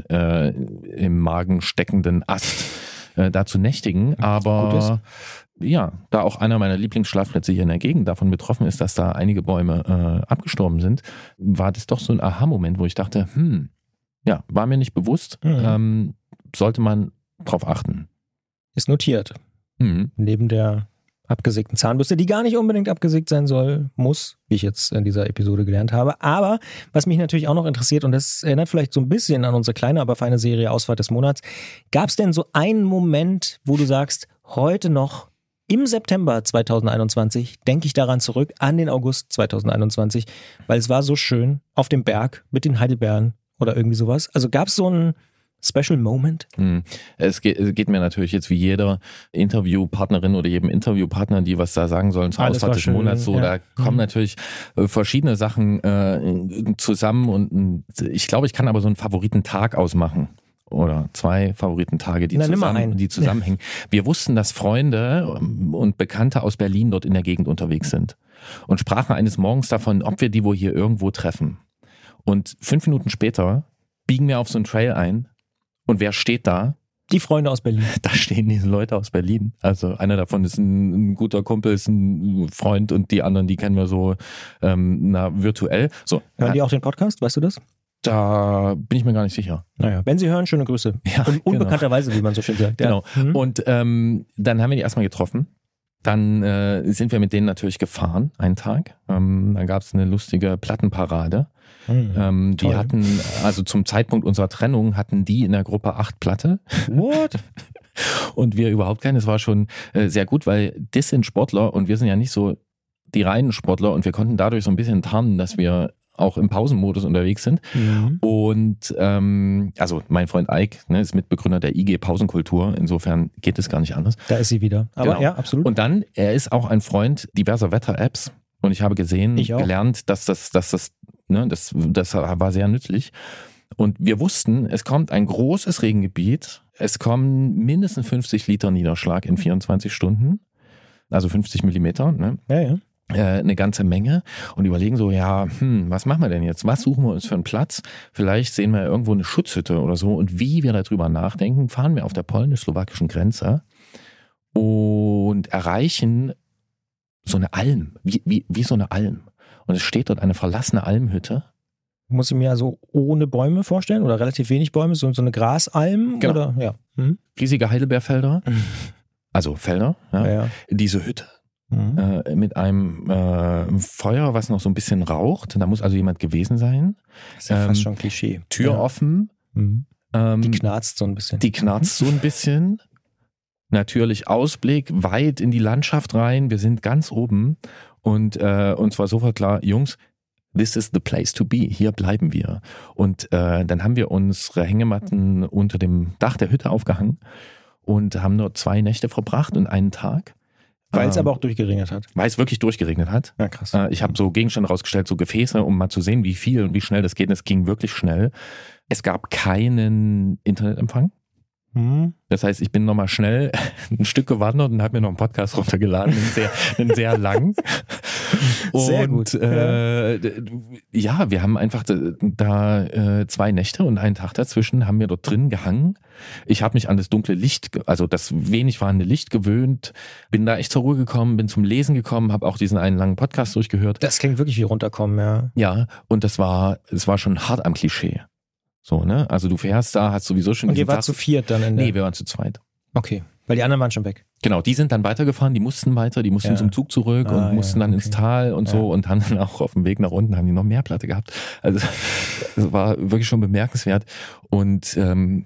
im Magen steckenden Ast da zu nächtigen, aber ja, da auch einer meiner Lieblingsschlafplätze hier in der Gegend davon betroffen ist, dass da einige Bäume abgestorben sind, war das doch so ein Aha-Moment, wo ich dachte, ja, war mir nicht bewusst, sollte man drauf achten. Ist notiert. Neben der abgesägten Zahnbürste, die gar nicht unbedingt abgesägt sein muss, wie ich jetzt in dieser Episode gelernt habe. Aber was mich natürlich auch noch interessiert, und das erinnert vielleicht so ein bisschen an unsere kleine, aber feine Serie Ausfahrt des Monats, gab es denn so einen Moment, wo du sagst, heute noch im September 2021 denke ich daran zurück, an den August 2021, weil es war so schön auf dem Berg mit den Heidelbeeren oder irgendwie sowas. Also gab es so einen Special Moment? Es geht mir natürlich jetzt wie jeder Interviewpartnerin oder jedem Interviewpartner, die was da sagen sollen zur Ausfahrt des Monats. So, ja. Da kommen natürlich verschiedene Sachen zusammen und ich glaube, ich kann aber so einen Favoritentag ausmachen. Oder 2 Favoritentage, die zusammenhängen. Wir wussten, dass Freunde und Bekannte aus Berlin dort in der Gegend unterwegs sind und sprachen eines Morgens davon, ob wir die wohl hier irgendwo treffen. Und 5 Minuten später biegen wir auf so einen Trail ein und wer steht da? Die Freunde aus Berlin. Da stehen diese Leute aus Berlin. Also einer davon ist ein guter Kumpel, ist ein Freund und die anderen, die kennen wir so virtuell. So, hören die auch den Podcast, weißt du das? Da bin ich mir gar nicht sicher. Naja, wenn Sie hören, schöne Grüße. Ja, unbekannterweise, wie man so schön sagt. Genau. Und dann haben wir die erstmal getroffen. Dann sind wir mit denen natürlich gefahren, einen Tag. Dann gab es eine lustige Plattenparade. Die hatten, also zum Zeitpunkt unserer Trennung, hatten die in der Gruppe 8 Platte. What? Und wir überhaupt keine. Das war schon sehr gut, weil das sind Sportler und wir sind ja nicht so die reinen Sportler und wir konnten dadurch so ein bisschen tarnen, dass wir auch im Pausenmodus unterwegs sind. Und also mein Freund Ike ist Mitbegründer der IG Pausenkultur, insofern geht es gar nicht anders. Da ist sie wieder. Aber genau. Ja, absolut. Und dann, er ist auch ein Freund diverser Wetter-Apps und ich habe gelernt, dass das war sehr nützlich. Und wir wussten, es kommt ein großes Regengebiet, es kommen mindestens 50 Liter Niederschlag in 24 Stunden, also 50 Millimeter. Ne? Ja. Eine ganze Menge und überlegen so, was machen wir denn jetzt? Was suchen wir uns für einen Platz? Vielleicht sehen wir irgendwo eine Schutzhütte oder so und wie wir darüber nachdenken, fahren wir auf der polnisch-slowakischen Grenze und erreichen so eine Alm, wie so eine Alm. Und es steht dort eine verlassene Almhütte. Muss ich mir also ohne Bäume vorstellen oder relativ wenig Bäume, so eine Grasalm? Genau. Oder? Ja. Riesige Heidelbeerfelder, also Felder, ja. Diese Hütte. mit einem Feuer, was noch so ein bisschen raucht. Da muss also jemand gewesen sein. Das ist ja fast schon Klischee. Tür offen. Die knarzt so ein bisschen. Die knarzt so ein bisschen. Natürlich Ausblick weit in die Landschaft rein. Wir sind ganz oben und zwar sofort klar, Jungs, this is the place to be. Hier bleiben wir. Und dann haben wir unsere Hängematten unter dem Dach der Hütte aufgehangen und haben dort 2 Nächte verbracht und einen Tag. Weil es aber auch durchgeregnet hat. Weil es wirklich durchgeregnet hat. Ja, krass. Ich habe so Gegenstände rausgestellt, so Gefäße, um mal zu sehen, wie viel und wie schnell das geht. Es ging wirklich schnell. Es gab keinen Internetempfang. Das heißt, ich bin nochmal schnell ein Stück gewandert und habe mir noch einen Podcast runtergeladen, einen sehr langen. Sehr gut. Ja, wir haben einfach da 2 Nächte und einen Tag dazwischen haben wir dort drin gehangen. Ich habe mich an das dunkle Licht, also das wenig vorhandene Licht gewöhnt, bin da echt zur Ruhe gekommen, bin zum Lesen gekommen, habe auch diesen einen langen Podcast durchgehört. Das klingt wirklich wie runterkommen, ja. Ja, und es war schon hart am Klischee. So, ne? Also du fährst da, hast sowieso schon... Und ihr wart zu 4 dann Nee, wir waren zu 2. Okay, weil die anderen waren schon weg. Genau, die sind dann weitergefahren, die mussten zum Zug zurück und mussten dann ins Tal und so und haben dann auch auf dem Weg nach unten haben die noch mehr Platte gehabt. Also das war wirklich schon bemerkenswert. Und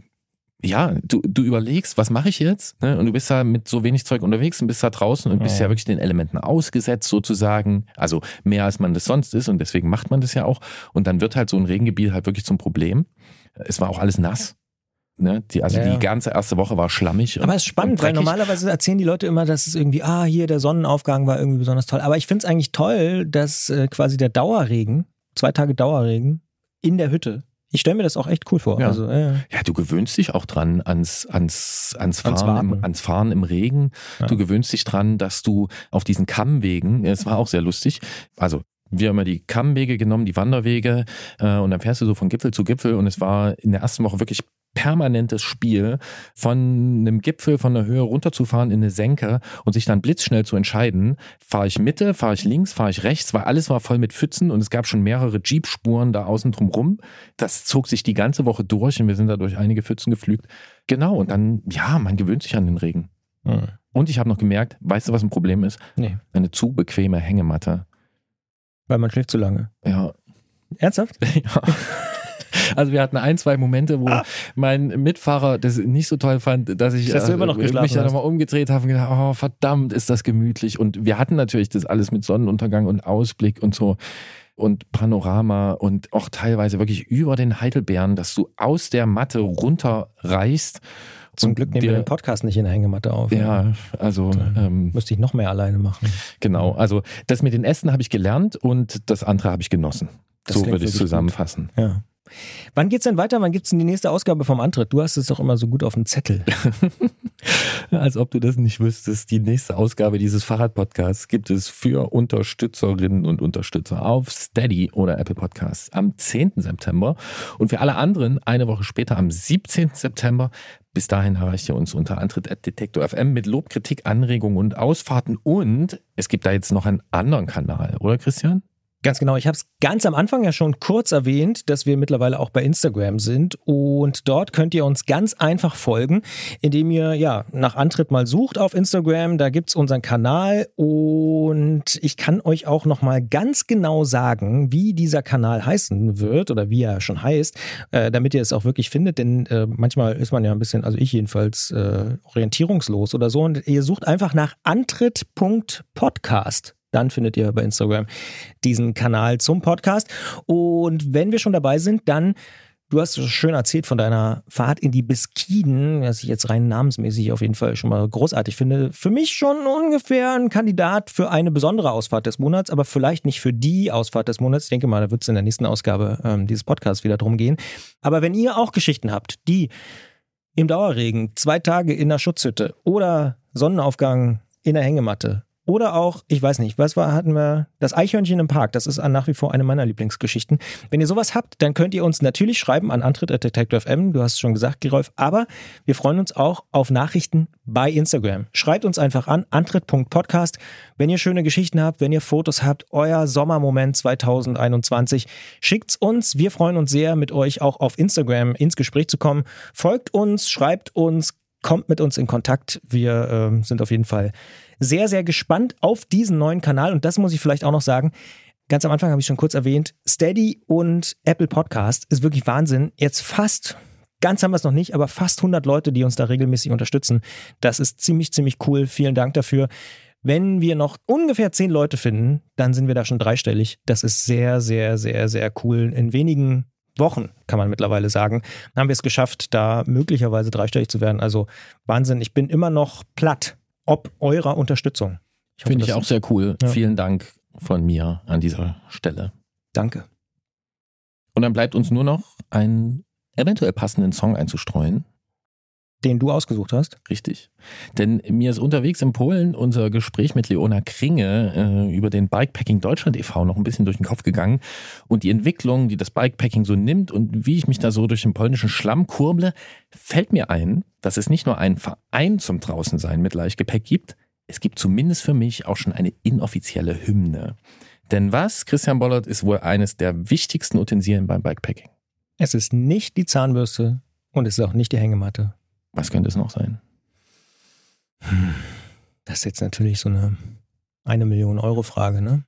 ja, du überlegst, was mache ich jetzt? Ne? Und du bist da mit so wenig Zeug unterwegs und bist da draußen und bist ja wirklich den Elementen ausgesetzt sozusagen. Also mehr als man das sonst ist und deswegen macht man das ja auch. Und dann wird halt so ein Regengebiet halt wirklich zum Problem. Es war auch alles nass. Ne? Die ganze erste Woche war schlammig. Aber es ist spannend, weil normalerweise erzählen die Leute immer, dass es irgendwie, hier der Sonnenaufgang war irgendwie besonders toll. Aber ich finde es eigentlich toll, dass quasi der Dauerregen, 2 Tage Dauerregen in der Hütte, ich stelle mir das auch echt cool vor. Ja. Also, ja, du gewöhnst dich auch dran ans Fahren im Regen. Ja. Du gewöhnst dich dran, dass du auf diesen Kammwegen, es war auch sehr lustig, also wir haben ja die Kammwege genommen, die Wanderwege und dann fährst du so von Gipfel zu Gipfel und es war in der ersten Woche wirklich permanentes Spiel, von einem Gipfel, von der Höhe runterzufahren in eine Senke und sich dann blitzschnell zu entscheiden, fahre ich Mitte, fahre ich links, fahre ich rechts, weil alles war voll mit Pfützen und es gab schon mehrere Jeep-Spuren da außen drum rum. Das zog sich die ganze Woche durch und wir sind da durch einige Pfützen geflügt. Genau, und dann, man gewöhnt sich an den Regen. Und ich habe noch gemerkt, weißt du, was ein Problem ist? Nee. Eine zu bequeme Hängematte. Weil man schläft zu lange. Ja. Ernsthaft? Ja. Also wir hatten 1, 2 Momente, wo mein Mitfahrer das nicht so toll fand, dass ich du immer noch mich dann nochmal umgedreht habe und gedacht, oh verdammt, ist das gemütlich. Und wir hatten natürlich das alles mit Sonnenuntergang und Ausblick und so und Panorama und auch teilweise wirklich über den Heidelbeeren, dass du aus der Matte runterreichst. Zum Glück nehmen wir den Podcast nicht in der Hängematte auf. Ja, also müsste ich noch mehr alleine machen. Genau, also das mit den Ästen habe ich gelernt und das andere habe ich genossen. So würde ich es zusammenfassen. Gut. Ja. Wann geht's denn weiter? Wann gibt's denn die nächste Ausgabe vom Antritt? Du hast es doch immer so gut auf dem Zettel. Als ob du das nicht wüsstest. Die nächste Ausgabe dieses Fahrradpodcasts gibt es für Unterstützerinnen und Unterstützer auf Steady oder Apple Podcasts am 10. September und für alle anderen eine Woche später am 17. September. Bis dahin erreicht ihr uns unter antritt@detektor.fm mit Lob, Kritik, Anregungen und Ausfahrten und es gibt da jetzt noch einen anderen Kanal, oder Christian? Ganz genau, ich habe es ganz am Anfang ja schon kurz erwähnt, dass wir mittlerweile auch bei Instagram sind und dort könnt ihr uns ganz einfach folgen, indem ihr nach Antritt mal sucht auf Instagram, da gibt's unseren Kanal und ich kann euch auch nochmal ganz genau sagen, wie dieser Kanal heißen wird oder wie er schon heißt, damit ihr es auch wirklich findet, denn manchmal ist man ja ein bisschen, also ich jedenfalls, orientierungslos oder so und ihr sucht einfach nach antritt.podcast. Dann findet ihr bei Instagram diesen Kanal zum Podcast. Und wenn wir schon dabei sind, dann, du hast schön erzählt von deiner Fahrt in die Beskiden, was ich jetzt rein namensmäßig auf jeden Fall schon mal großartig finde. Für mich schon ungefähr ein Kandidat für eine besondere Ausfahrt des Monats, aber vielleicht nicht für die Ausfahrt des Monats. Ich denke mal, da wird es in der nächsten Ausgabe dieses Podcasts wieder drum gehen. Aber wenn ihr auch Geschichten habt, die im Dauerregen, 2 Tage in der Schutzhütte oder Sonnenaufgang in der Hängematte, oder auch, ich weiß nicht, hatten wir? Das Eichhörnchen im Park, das ist nach wie vor eine meiner Lieblingsgeschichten. Wenn ihr sowas habt, dann könnt ihr uns natürlich schreiben an antritt@detektor.fm, du hast es schon gesagt, Gerolf, aber wir freuen uns auch auf Nachrichten bei Instagram. Schreibt uns einfach an, antritt.podcast, wenn ihr schöne Geschichten habt, wenn ihr Fotos habt, euer Sommermoment 2021, schickt's uns. Wir freuen uns sehr, mit euch auch auf Instagram ins Gespräch zu kommen. Folgt uns, schreibt uns, kommt mit uns in Kontakt. Wir sind auf jeden Fall sehr, sehr gespannt auf diesen neuen Kanal. Und das muss ich vielleicht auch noch sagen. Ganz am Anfang habe ich schon kurz erwähnt, Steady und Apple Podcast ist wirklich Wahnsinn. Jetzt ganz haben wir es noch nicht, aber fast 100 Leute, die uns da regelmäßig unterstützen. Das ist ziemlich, ziemlich cool. Vielen Dank dafür. Wenn wir noch ungefähr 10 Leute finden, dann sind wir da schon dreistellig. Das ist sehr, sehr, sehr, sehr cool. In wenigen Wochen, kann man mittlerweile sagen, haben wir es geschafft, da möglicherweise dreistellig zu werden. Also Wahnsinn. Ich bin immer noch platt, ob eurer Unterstützung. Finde ich auch sehr cool. Ja. Vielen Dank von mir an dieser Stelle. Danke. Und dann bleibt uns nur noch einen eventuell passenden Song einzustreuen. Den du ausgesucht hast? Richtig. Denn mir ist unterwegs in Polen unser Gespräch mit Leona Kringe über den Bikepacking Deutschland e.V. noch ein bisschen durch den Kopf gegangen. Und die Entwicklung, die das Bikepacking so nimmt und wie ich mich da so durch den polnischen Schlamm kurble, fällt mir ein, dass es nicht nur einen Verein zum Draußensein mit Leichtgepäck gibt, es gibt zumindest für mich auch schon eine inoffizielle Hymne. Denn was, Christian Bollert, ist wohl eines der wichtigsten Utensilien beim Bikepacking? Es ist nicht die Zahnbürste und es ist auch nicht die Hängematte. Was könnte es noch sein? Das ist jetzt natürlich so eine 1 Million Euro Frage, ne?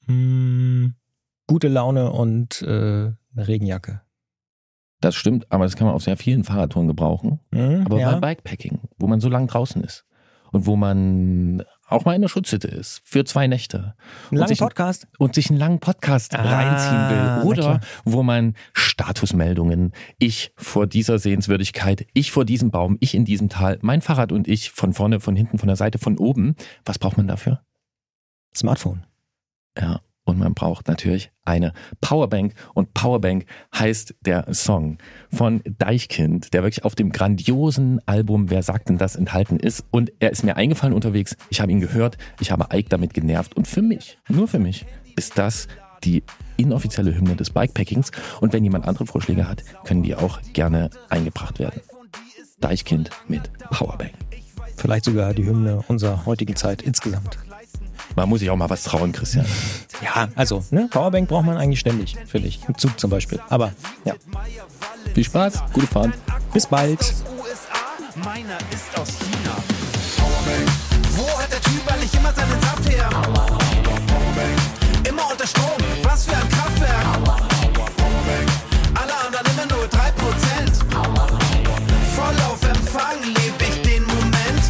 Gute Laune und eine Regenjacke. Das stimmt, aber das kann man auf sehr vielen Fahrradtouren gebrauchen. Aber ja. bei Bikepacking, wo man so lang draußen ist und wo man auch mal in der Schutzhütte ist, für 2 Nächte. Einen langen Podcast? Und sich einen langen Podcast reinziehen will. Oder wo man Statusmeldungen, ich vor dieser Sehenswürdigkeit, ich vor diesem Baum, ich in diesem Tal, mein Fahrrad und ich von vorne, von hinten, von der Seite, von oben. Was braucht man dafür? Smartphone. Ja. Und man braucht natürlich eine Powerbank. Und Powerbank heißt der Song von Deichkind, der wirklich auf dem grandiosen Album Wer sagt denn das enthalten ist. Und er ist mir eingefallen unterwegs. Ich habe ihn gehört. Ich habe Ike damit genervt. Und für mich, nur für mich, ist das die inoffizielle Hymne des Bikepackings. Und wenn jemand andere Vorschläge hat, können die auch gerne eingebracht werden. Deichkind mit Powerbank. Vielleicht sogar die Hymne unserer heutigen Zeit insgesamt. Man muss sich auch mal was trauen, Christian. Ja, also, ne, Powerbank braucht man eigentlich ständig, finde ich. Im Zug zum Beispiel. Aber, ja. Viel Spaß, gute Fahrt. Bis bald. Meiner ist aus China. Powerbank. Wo hat der Typ eigentlich immer seinen Saft her? Powerbank. Immer unter Strom. Was für ein Kraftwerk. Powerbank. Alle anderen immer nur 3%. Voll auf Empfang lebe ich den Moment.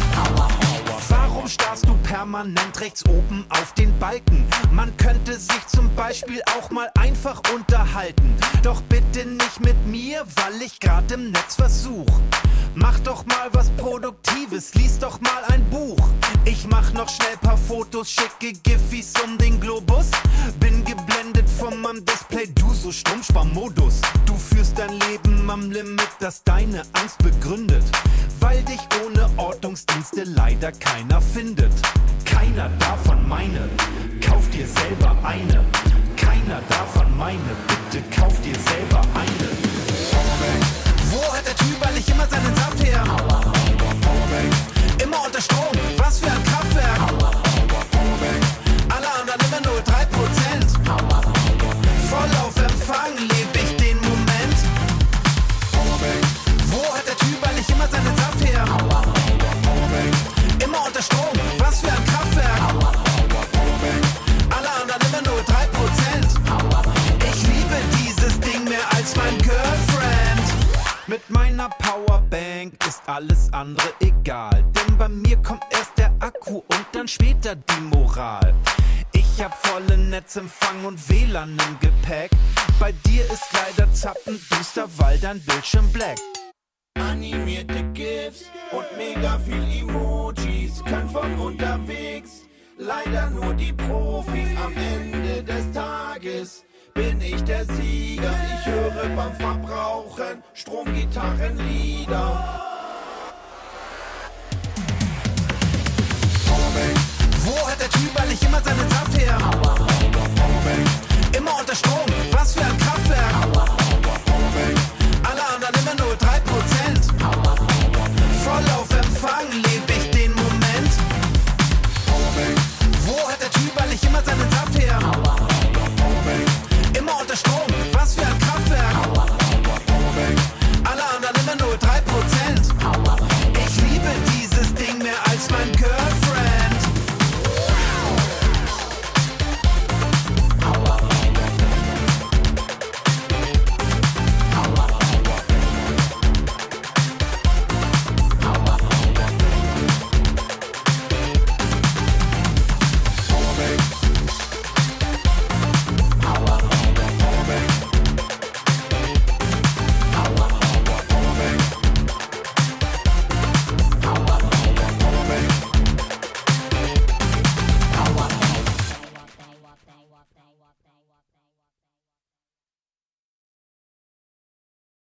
Warum starrst du permanent rechts oben auf den Balken? Man könnte sich zum Beispiel auch mal einfach unterhalten. Doch bitte nicht mit mir, weil ich gerade im Netz versuch. Mach doch mal was Produktives, lies doch mal ein Buch. Ich mach noch schnell paar Fotos, schicke Giffys um den Globus. Bin geblendet von meinem Display, du so Stromsparmodus. Du führst dein Leben am Limit, das deine Angst begründet. Weil dich ohne Ortungsdienste leider keiner findet. Keiner davon meine, kauf dir selber eine. Keiner davon meine, bitte kauf dir selber eine. Powerbank. Wo hat der Typ eigentlich immer seinen Saft her? Powerbank. Immer unter Strom, was für ein Kraftwerk. Powerbank. Alle anderen immer nur 3%. Voll auf Empfang lebe ich den Moment. Powerbank. Wo hat der Typ eigentlich immer seinen Saft her? Powerbank. Immer unter Strom, was für ein Kraftwerk. Powerbank. Alle anderen immer nur 3%. Ich liebe dieses Ding mehr als mein Girlfriend. Mit meiner Powerbank ist alles andere egal. Denn bei mir kommt erst der Akku und dann später die Moral. Ich hab vollen Netzempfang und WLAN im Gepäck. Bei dir ist leider zappenduster, weil dein Bildschirm black. Animierte GIFs und mega viel Emojis können von unterwegs. Leider nur die Profis am Ende des Tages. Bin ich der Sieger, ich höre beim Verbrauchen Stromgitarrenlieder.